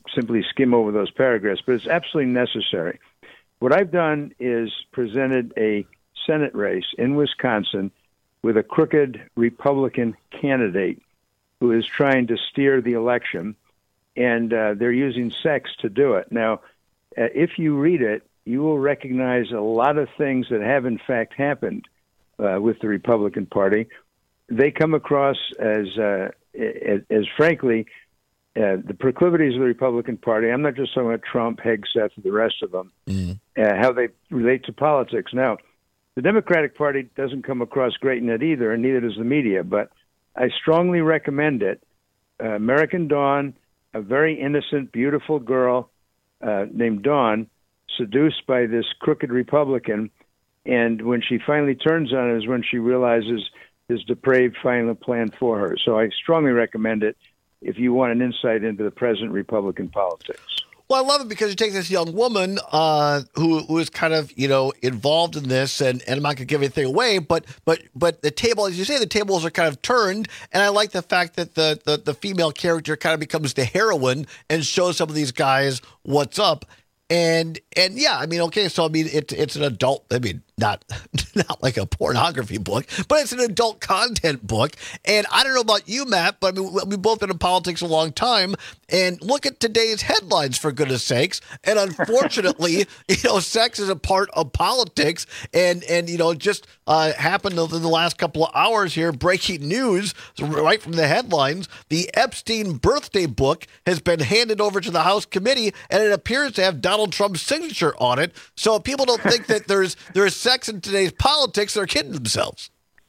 simply skim over those paragraphs, but it's absolutely necessary. What I've done is presented a Senate race in Wisconsin with a crooked Republican candidate who is trying to steer the election, and uh, they're using sex to do it. Now, uh, if you read it, you will recognize a lot of things that have, in fact, happened uh, with the Republican Party. They come across as, uh, as, as frankly, uh, the proclivities of the Republican Party. I'm not just talking about Trump, Hegseth, and the rest of them, mm. uh, how they relate to politics. Now, the Democratic Party doesn't come across great in it either, and neither does the media, but I strongly recommend it. Uh, American Dawn, a very innocent, beautiful girl uh, named Dawn, seduced by this crooked Republican, and when she finally turns on it is when she realizes his depraved final plan for her. So I strongly recommend it if you want an insight into the present Republican politics.
Well, I love it because you take this young woman uh, who who is kind of, you know, involved in this, and, and I'm not going to give anything away, but but but the table, as you say, the tables are kind of turned, and I like the fact that the, the, the female character kind of becomes the heroine and shows some of these guys what's up. And and yeah, I mean, okay, so I mean, it's it's an adult. I mean, not not like a pornography book, but it's an adult content book. And I don't know about you, Matt, but I mean, we've both been in politics a long time. And look at today's headlines, for goodness sakes. And unfortunately, you know, sex is a part of politics. And and you know, just uh, happened in the last couple of hours here. Breaking news, right from the headlines: the Epstein birthday book has been handed over to the House committee, and it appears to have Donald Trump's signature on it. So if people don't think that there's there's sex in today's politics, they're kidding themselves.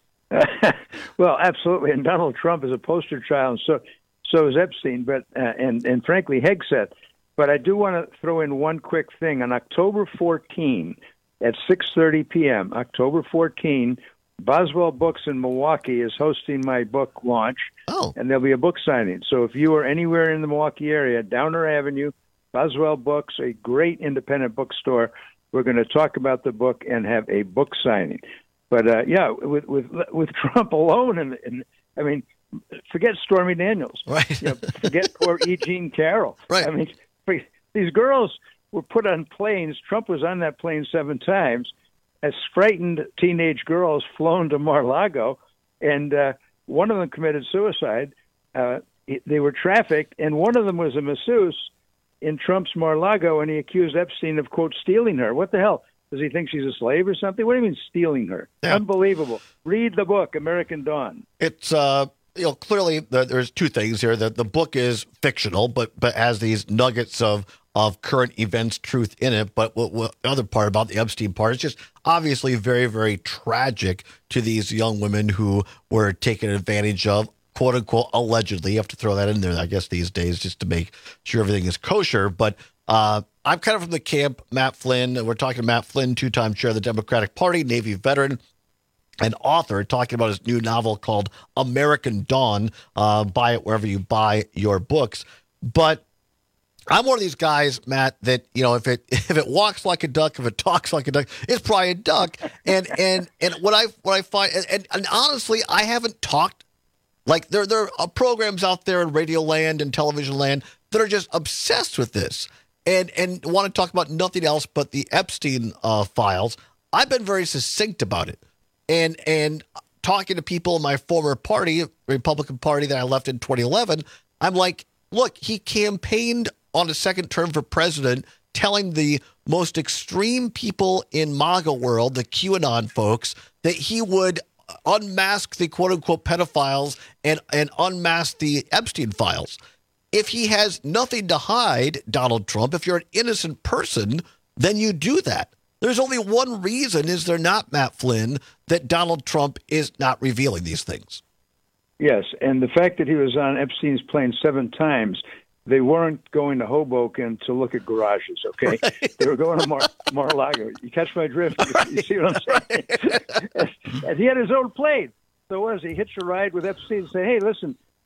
Well, absolutely. And Donald Trump is a poster child, and so so is Epstein, but uh, and and frankly Hegseth. But I do want to throw in one quick thing. On October fourteenth at six thirty p.m., October fourteenth, Boswell Books in Milwaukee is hosting my book launch,
oh.
and there'll be a book signing. So if you are anywhere in the Milwaukee area, Downer Avenue, Boswell Books, a great independent bookstore. We're going to talk about the book and have a book signing. But uh, yeah, with with with Trump alone, and, and I mean, forget Stormy Daniels,
right?
You know, forget poor E. Jean Carroll,
right?
I mean, these girls were put on planes. Trump was on that plane seven times, as frightened teenage girls flown to Mar-a-Lago, and uh, one of them committed suicide. Uh, they were trafficked, and one of them was a masseuse in Trump's Mar-a-Lago, and he accused Epstein of, quote, stealing her. What the hell? Does he think she's a slave or something? What do you mean stealing her? Yeah. Unbelievable. Read the book, American Dawn.
It's, uh, you know, clearly the, there's two things here. The, the book is fictional, but but has these nuggets of, of current events, truth in it. But what, what the other part about the Epstein part is just obviously very, very tragic to these young women who were taken advantage of, quote unquote, allegedly. You have to throw that in there, I guess, these days, just to make sure everything is kosher. But uh, I'm kind of from the camp, Matt Flynn. We're talking to Matt Flynn, two-time chair of the Democratic Party, Navy veteran, and author, talking about his new novel called American Dawn. Uh, buy it wherever you buy your books. But I'm one of these guys, Matt, that, you know, if it if it walks like a duck, if it talks like a duck, it's probably a duck. And and and what I what I find, and, and honestly, I haven't talked. Like, there, there are programs out there in radio land and television land that are just obsessed with this and, and want to talk about nothing else but the Epstein uh, files. I've been very succinct about it. And and talking to people in my former party, Republican Party that I left in twenty eleven, I'm like, look, he campaigned on a second term for president, telling the most extreme people in MAGA world, the QAnon folks, that he would unmask the quote-unquote pedophiles and, and unmask the Epstein files. If he has nothing to hide, Donald Trump, if you're an innocent person, then you do that. There's only one reason, is there not, Matt Flynn, that Donald Trump is not revealing these things?
Yes, and the fact that he was on Epstein's plane seven times, they weren't going to Hoboken to look at garages, okay? Right. They were going to Mar- Mar-a-Lago. You catch my drift? Right. You see what I'm saying? Right. And he had his own plane. So what is he? Hitch a ride with Epstein and say, hey, listen,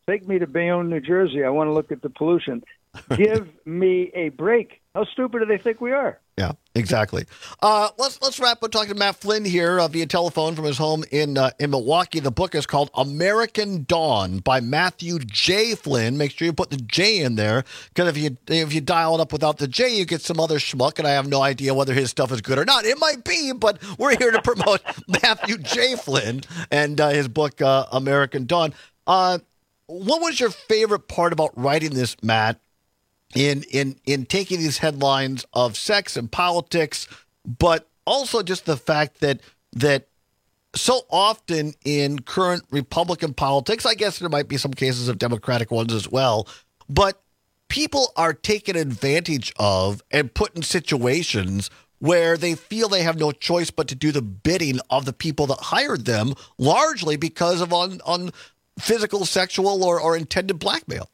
Take me to Bayonne, New Jersey. I want to look at the pollution. Give me a break. How stupid do they think we are?
Yeah, exactly. Uh, let's let's wrap up talking to Matt Flynn here uh, via telephone from his home in uh, in Milwaukee. The book is called American Dawn by Matthew J. Flynn. Make sure you put the J in there, because if you if you dial it up without the J, you get some other schmuck, and I have no idea whether his stuff is good or not. It might be, but we're here to promote Matthew J. Flynn and uh, his book uh, American Dawn. Uh, what was your favorite part about writing this, Matt? In, in in taking these headlines of sex and politics, but also just the fact that that so often in current Republican politics, I guess there might be some cases of Democratic ones as well, but people are taken advantage of and put in situations where they feel they have no choice but to do the bidding of the people that hired them, largely because of on, on physical, sexual, or, or intended blackmail.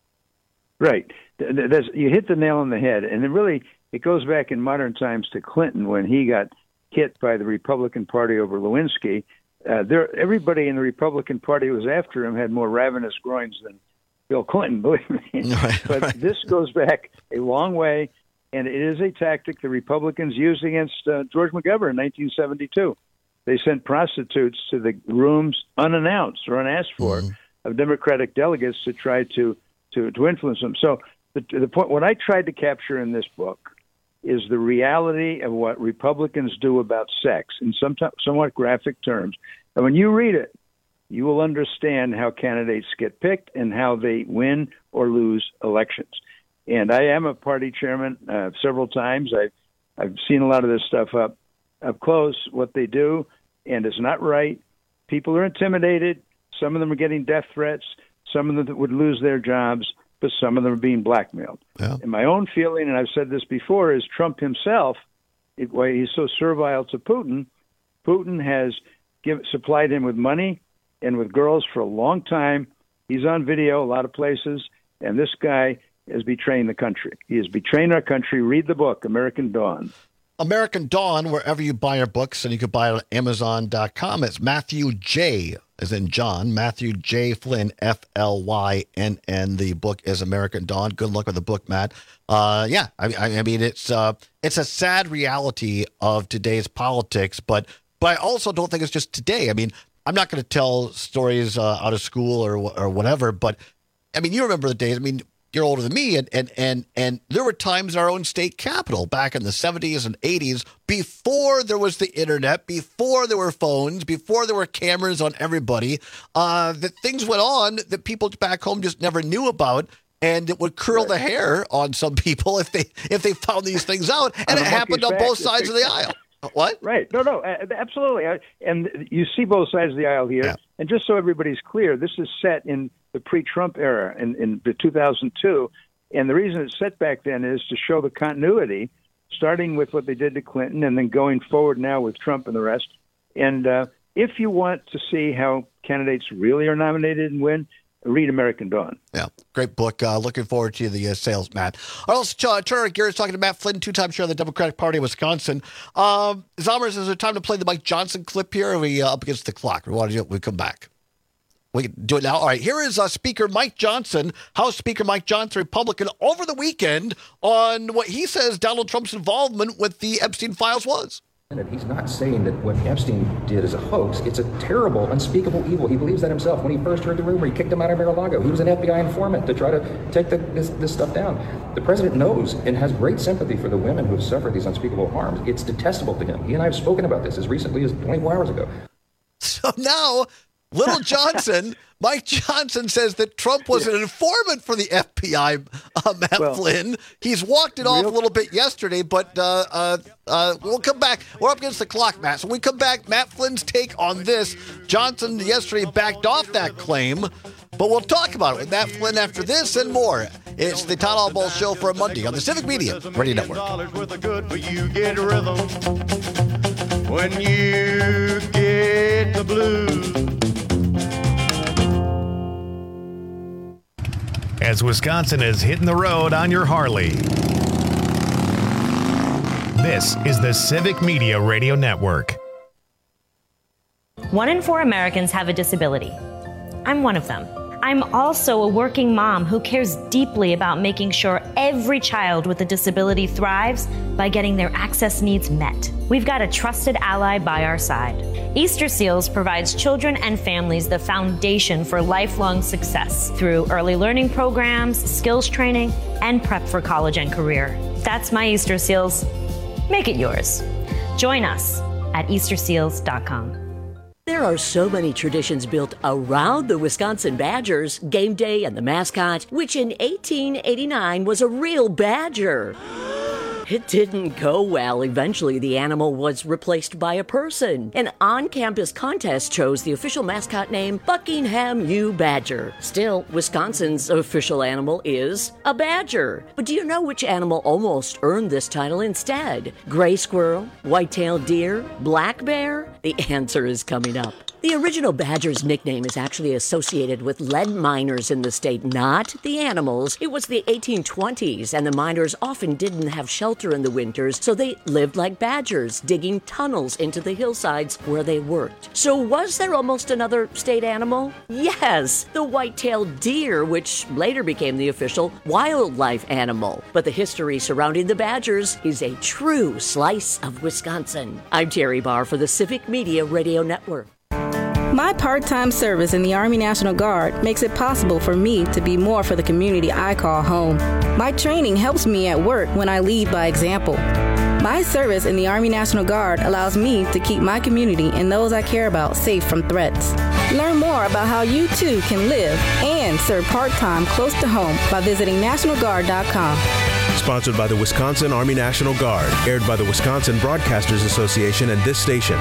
Right. There's, you hit the nail on the head, and it really it goes back in modern times to Clinton when he got hit by the Republican Party over Lewinsky. Uh, there, everybody in the Republican Party who was after him had more ravenous groins than Bill Clinton, believe me.
Right,
but
right.
This goes back a long way, and it is a tactic the Republicans used against uh, George McGovern in nineteen seventy-two. They sent prostitutes to the rooms unannounced or unasked for mm-hmm. of Democratic delegates to try to to, to influence them. So the, the point, what I tried to capture in this book is the reality of what Republicans do about sex in some somewhat graphic terms. And when you read it, you will understand how candidates get picked and how they win or lose elections. And I am a party chairman uh, several times. I've, I've seen a lot of this stuff up, up close, what they do, and it's not right. People are intimidated. Some of them are getting death threats. Some of them would lose their jobs, but some of them are being blackmailed.
Yeah.
And my own feeling, and I've said this before, is Trump himself, it, why he's so servile to Putin. Putin has give, supplied him with money and with girls for a long time. He's on video a lot of places, and this guy is betraying the country. He is betraying our country. Read the book, American Dawn.
American Dawn, wherever you buy your books, and you can buy it on Amazon dot com. It's Matthew J., as in John, Matthew J. Flynn, F L Y N N. The book is American Dawn. Good luck with the book, Matt. Uh, yeah, I, I mean, it's uh, it's a sad reality of today's politics, but but I also don't think it's just today. I mean, I'm not going to tell stories uh, out of school or or whatever, but I mean, you remember the days. I mean, you're older than me, and and and and there were times in our own state capitol back in the seventies and eighties, before there was the internet, before there were phones, before there were cameras on everybody, uh, that things went on that people back home just never knew about, and it would curl the hair on some people if they if they found these things out, and it happened on both sides of the aisle. What?
Right. No, no, absolutely. And you see both sides of the aisle here.
Yeah.
And just so everybody's clear, this is set in the pre-Trump era in, in the two thousand two. And the reason it's set back then is to show the continuity, starting with what they did to Clinton and then going forward now with Trump and the rest. And uh, if you want to see how candidates really are nominated and win, read American Dawn.
Yeah, great book. Uh, looking forward to the uh, sales, Matt. All right, let's uh, turn our gears talking to Matt Flynn, two-time chair of the Democratic Party of Wisconsin. Um, Zomers, is there time to play the Mike Johnson clip here? Or are we uh, up against the clock? We want to do it when we come back. We can do it now. All right, here is uh, Speaker Mike Johnson, House Speaker Mike Johnson, Republican, over the weekend on what he says Donald Trump's involvement with the Epstein files was.
He's not saying that what Epstein did is a hoax. It's a terrible, unspeakable evil. He believes that himself. When he first heard the rumor, he kicked him out of Mar-a-Lago. He was an F B I informant to try to take the, this, this stuff down. The president knows and has great sympathy for the women who have suffered these unspeakable harms. It's detestable to him. He and I have spoken about this as recently as twenty-four hours ago.
So now, Little Johnson, Mike Johnson says that Trump was an informant for the F B I, uh, Matt well, Flynn. He's walked it off a little bit yesterday, but uh, uh, uh, we'll come back. We're up against the clock, Matt. So when we come back, Matt Flynn's take on this. Johnson yesterday backed off that claim, but we'll talk about it with Matt Flynn after this and more. It's the Todd Ball Show for a Monday on the Civic Media Radio Network.
When you get the blues.
As Wisconsin is hitting the road on your Harley. This is the Civic Media Radio Network.
One in four Americans have a disability. I'm one of them.
I'm also a working mom who cares deeply about making sure every child with a disability thrives by getting their access needs met. We've got a trusted ally by our side. Easter Seals provides children and families the foundation for lifelong success through early learning programs, skills training, and prep for college and career. That's my Easter Seals. Make it yours. Join us at easter seals dot com.
There are so many traditions built around the Wisconsin Badgers, game day and the mascot, which in eighteen eighty-nine was a real badger. It didn't go well. Eventually, the animal was replaced by a person. An on-campus contest chose the official mascot name Buckingham U. Badger. Still, Wisconsin's official animal is a badger. But do you know which animal almost earned this title instead? Gray squirrel, white-tailed deer, black bear? The answer is coming up. The original badger's nickname is actually associated with lead miners in the state, not the animals. It was the eighteen twenties, and the miners often didn't have shelter in the winters, so they lived like badgers, digging tunnels into the hillsides where they worked. So was there almost another state animal? Yes, the white-tailed deer, which later became the official wildlife animal. But the history surrounding the badgers is a true slice of Wisconsin. I'm Terry Barr for the Civic Media Radio Network.
My part-time service in the Army National Guard makes it possible for me to be more for the community I call home. My training helps me at work when I lead by example. My service in the Army National Guard allows me to keep my community and those I care about safe from threats. Learn more about how you too can live and serve part-time close to home by visiting national guard dot com.
Sponsored by the Wisconsin Army National Guard, aired by the Wisconsin Broadcasters Association and this station.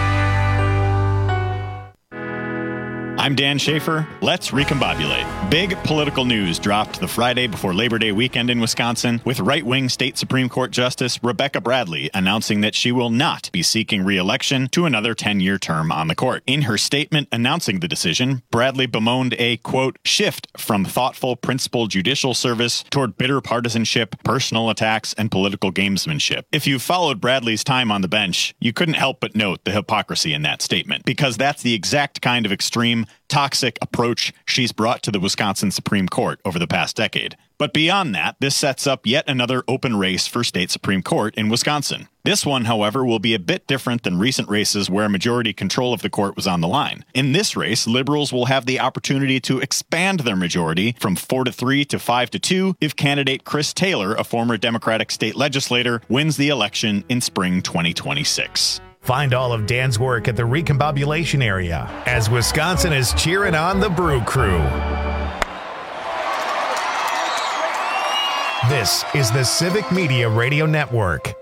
I'm Dan Schaefer. Let's recombobulate. Big political news dropped the Friday before Labor Day weekend in Wisconsin, with right-wing state Supreme Court Justice Rebecca Bradley announcing that she will not be seeking re-election to another ten-year term on the court. In her statement announcing the decision, Bradley bemoaned a, quote, shift from thoughtful, principled judicial service toward bitter partisanship, personal attacks, and political gamesmanship. If you've followed Bradley's time on the bench, you couldn't help but note the hypocrisy in that statement, because that's the exact kind of extreme, toxic approach she's brought to the Wisconsin Supreme Court over the past decade. But beyond that, this sets up yet another open race for state Supreme Court in Wisconsin. This one, however, will be a bit different than recent races where majority control of the court was on the line. In this race, liberals will have the opportunity to expand their majority from four to three to five to two if candidate Chris Taylor, a former Democratic state legislator, wins the election in spring twenty twenty-six.
Find all of Dan's work at the Recombobulation area as Wisconsin is cheering on the Brew Crew. This is the Civic Media Radio Network.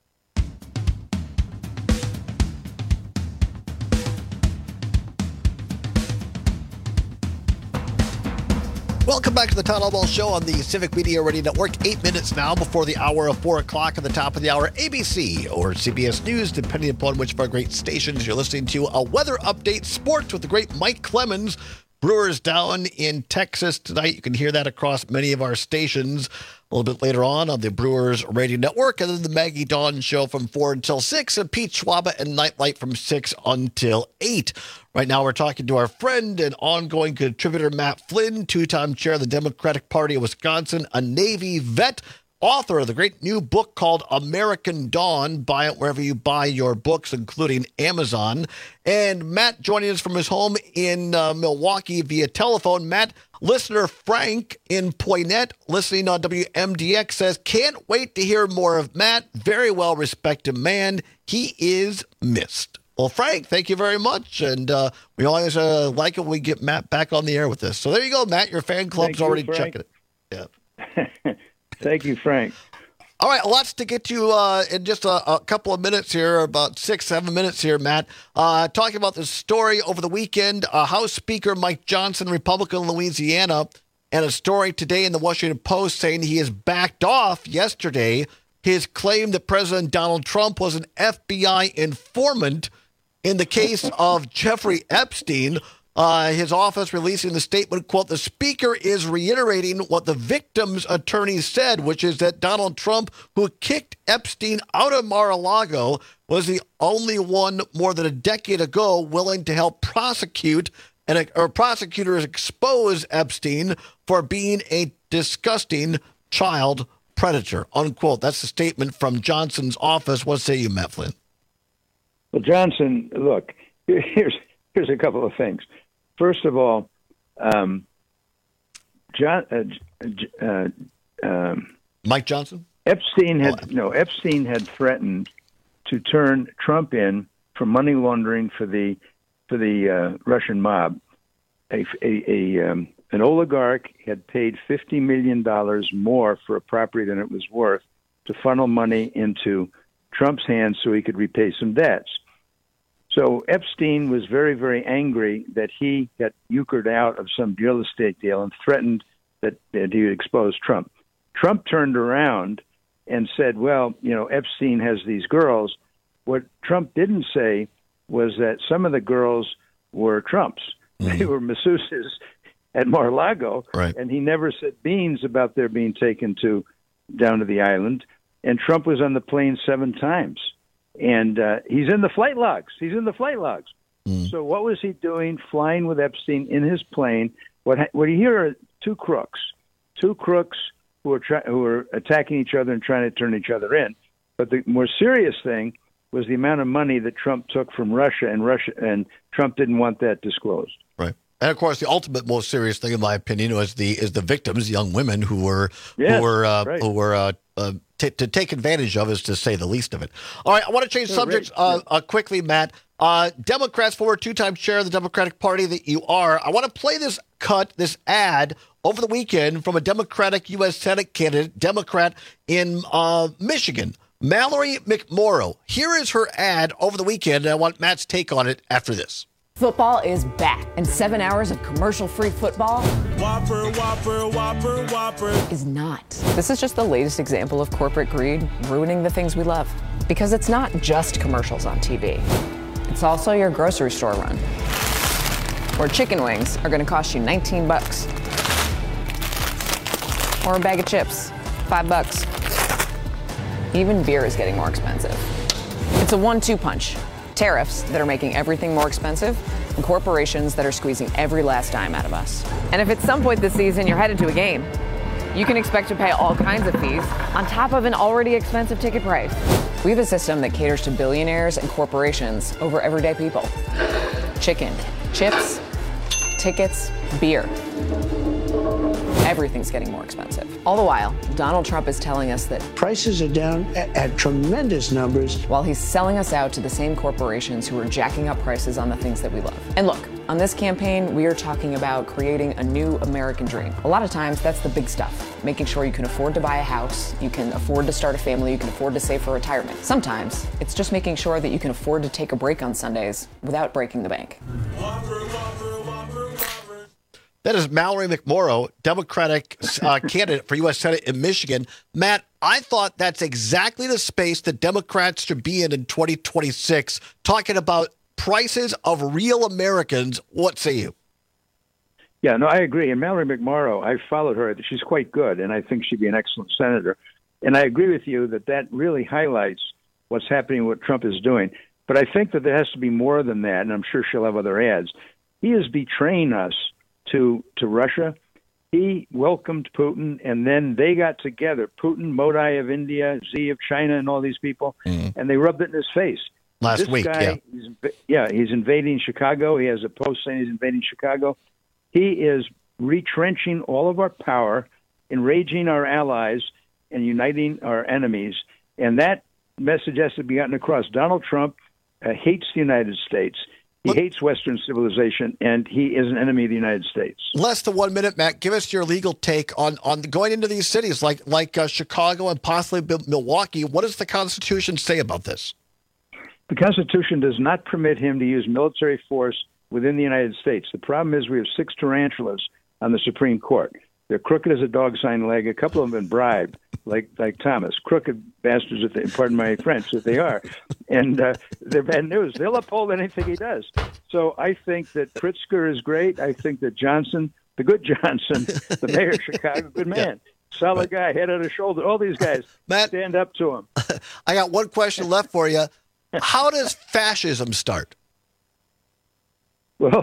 Welcome back to the Town Hall Ball Show on the Civic Media Radio Network. Eight minutes now before the hour of four o'clock at the top of the hour, A B C or C B S News, depending upon which of our great stations you're listening to. A weather update, sports with the great Mike Clemens. Brewers down in Texas tonight. You can hear that across many of our stations a little bit later on on the Brewers Radio Network. And then the Maggie Dawn Show from four until six, and Pete Schwaba and Nightlight from six until eight. Right now we're talking to our friend and ongoing contributor Matt Flynn, two-time chair of the Democratic Party of Wisconsin, a Navy vet, author of the great new book called American Dawn. Buy it wherever you buy your books, including Amazon. And Matt joining us from his home in uh, Milwaukee via telephone. Matt, listener Frank in Poynette, listening on W M D X, says, can't wait to hear more of Matt. Very well-respected man. He is missed. Well, Frank, thank you very much. And uh, we always uh, like it when we get Matt back on the air with us. So there you go, Matt. Your fan club's
you,
already
Frank.
checking it. Yeah.
Thank you, Frank.
All right, lots to get to uh, in just a, a couple of minutes here, about six, seven minutes here, Matt. Uh, talking about this story over the weekend, uh, House Speaker Mike Johnson, Republican of Louisiana, and a story today in the Washington Post saying he has backed off yesterday his claim that President Donald Trump was an F B I informant in the case of Jeffrey Epstein. Uh, his office releasing the statement, quote, the speaker is reiterating what the victim's attorney said, which is that Donald Trump, who kicked Epstein out of Mar-a-Lago, was the only one more than a decade ago willing to help prosecute and a, or prosecutors expose Epstein for being a disgusting child predator, unquote. That's the statement from Johnson's office. What say you, Matt Flynn?
Well, Johnson, look, here's here's a couple of things. First of all, um, John, uh, uh, um,
Mike Johnson?
Epstein had oh, no. Epstein had threatened to turn Trump in for money laundering for the for the uh, Russian mob. A, a, a um, an oligarch had paid fifty million dollars more for a property than it was worth to funnel money into Trump's hands so he could repay some debts. So Epstein was very, very angry that he got euchred out of some real estate deal and threatened that, that he would expose Trump. Trump turned around and said, well, you know, Epstein has these girls. What Trump didn't say was that some of the girls were Trump's. Mm-hmm. They were masseuses at Mar-a-Lago,
right.
And he never said beans about their being taken to down to the island. And Trump was on the plane seven times. And uh, he's in the flight logs. He's in the flight logs. Mm. So what was he doing flying with Epstein in his plane? What what you hear are two crooks, two crooks who are try, who are attacking each other and trying to turn each other in. But the more serious thing was the amount of money that Trump took from Russia, and Russia and Trump didn't want that disclosed.
Right. And of course, the ultimate most serious thing, in my opinion, was the is the victims, young women who were
yes,
who were uh,
right.
who were uh, uh, t- to take advantage of, is to say the least of it. All right, I want to change
yeah,
subjects
right.
uh, uh, quickly, Matt. Uh, Democrats, former two-time chair of the Democratic Party that you are, I want to play this cut, this ad over the weekend from a Democratic U S Senate candidate, Democrat in uh, Michigan, Mallory McMorrow. Here is her ad over the weekend, and I want Matt's take on it after this.
Football is back, and seven hours of commercial-free football
Whopper, Whopper, Whopper, Whopper
is not. This is just the latest example of corporate greed ruining the things we love. Because it's not just commercials on T V. It's also your grocery store run, where chicken wings are going to cost you nineteen bucks. Or a bag of chips, five bucks. Even beer is getting more expensive. It's a one two punch. Tariffs that are making everything more expensive, and corporations that are squeezing every last dime out of us. And if at some point this season you're headed to a game, you can expect to pay all kinds of fees on top of an already expensive ticket price. We have a system that caters to billionaires and corporations over everyday people. Chicken, chips, tickets, beer. Everything's getting more expensive. All the while, Donald Trump is telling us that
prices are down at, at tremendous numbers,
while he's selling us out to the same corporations who are jacking up prices on the things that we love. And look, on this campaign, we are talking about creating a new American dream. A lot of times, that's the big stuff. Making sure you can afford to buy a house, you can afford to start a family, you can afford to save for retirement. Sometimes, it's just making sure that you can afford to take a break on Sundays without breaking the bank.
That is Mallory McMorrow, Democratic uh, candidate for U S Senate in Michigan. Matt, I thought that's exactly the space that Democrats should be in in twenty twenty-six, talking about prices of real Americans. What say you?
Yeah, no, I agree. And Mallory McMorrow, I followed her. She's quite good, and I think she'd be an excellent senator. And I agree with you that that really highlights what's happening, what Trump is doing. But I think that there has to be more than that, and I'm sure she'll have other ads. He is betraying us to to Russia. He welcomed Putin, and then they got together, Putin, Modi of India, Xi of China, and all these people, mm-hmm. and they rubbed it in his face.
Last
this
week,
guy,
yeah.
He's, yeah, he's invading Chicago. He has a post saying he's invading Chicago. He is retrenching all of our power, enraging our allies, and uniting our enemies, and that message has to be gotten across. Donald Trump uh, hates the United States. He hates Western civilization, and he is an enemy of the United States.
Less than one minute, Matt. Give us your legal take on, on going into these cities like like uh, Chicago and possibly Milwaukee. What does the Constitution say about this?
The Constitution does not permit him to use military force within the United States. The problem is we have six tarantulas on the Supreme Court. They're crooked as a dog's hind leg. A couple of them have been bribed, like like Thomas. Crooked bastards, if they, pardon my French, that they are. And uh, they're bad news. They'll uphold anything he does. So I think that Pritzker is great. I think that Johnson, the good Johnson, the mayor of Chicago, good man. Yeah. Solid guy, head on his shoulder. All these guys, Matt, stand up to him.
I got one question left for you. How does fascism start?
Well,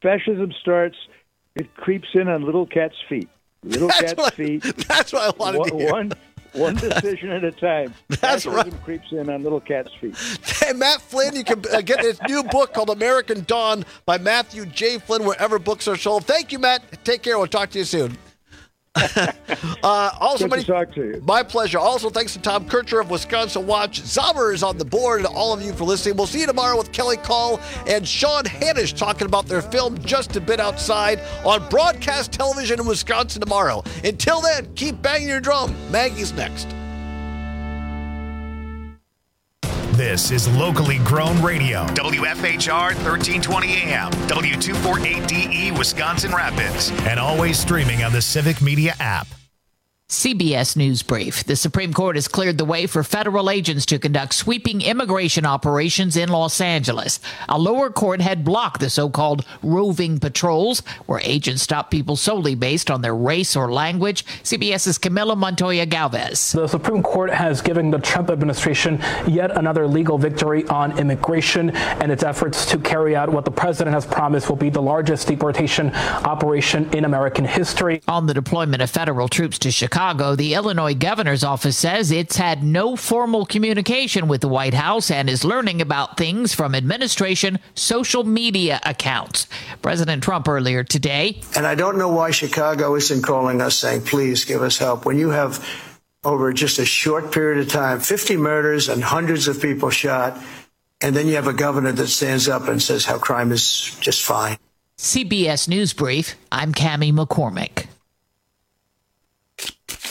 fascism starts, it creeps in on little cats' feet. Little
That's
cats'
what-
feet.
That's what I wanted
one,
to hear.
One, one decision at a time.
That's
fascism
right.
creeps in on little cats' feet.
Hey, Matt Flynn, you can uh, get his new book called American Dawn by Matthew J. Flynn wherever books are sold. Thank you, Matt. Take care. We'll talk to you soon. uh, also,
Good
many,
to talk to you.
My pleasure. Also, thanks to Tom Kircher of Wisconsin Watch. Zommer is on the board, and all of you for listening. We'll see you tomorrow with Kelly Call and Sean Hanish talking about their film Just a Bit Outside on broadcast television in Wisconsin tomorrow. Until then, keep banging your drum. Maggie's next.
This is locally grown radio. W F H R thirteen twenty A M, W two forty-eight D E Wisconsin Rapids, and always streaming on the Civic Media app.
C B S News Brief. The Supreme Court has cleared the way for federal agents to conduct sweeping immigration operations in Los Angeles. A lower court had blocked the so-called roving patrols, where agents stop people solely based on their race or language. CBS's Camila Montoya Galvez.
The Supreme Court has given the Trump administration yet another legal victory on immigration and its efforts to carry out what the president has promised will be the largest deportation operation in American history.
On the deployment of federal troops to Chicago, Chicago, the Illinois governor's office says it's had no formal communication with the White House and is learning about things from administration social media accounts. President Trump earlier today.
And I don't know why Chicago isn't calling us saying, please give us help. When you have, over just a short period of time, fifty murders and hundreds of people shot, and then you have a governor that stands up and says how crime is just fine.
C B S News Brief, I'm Cammie McCormick.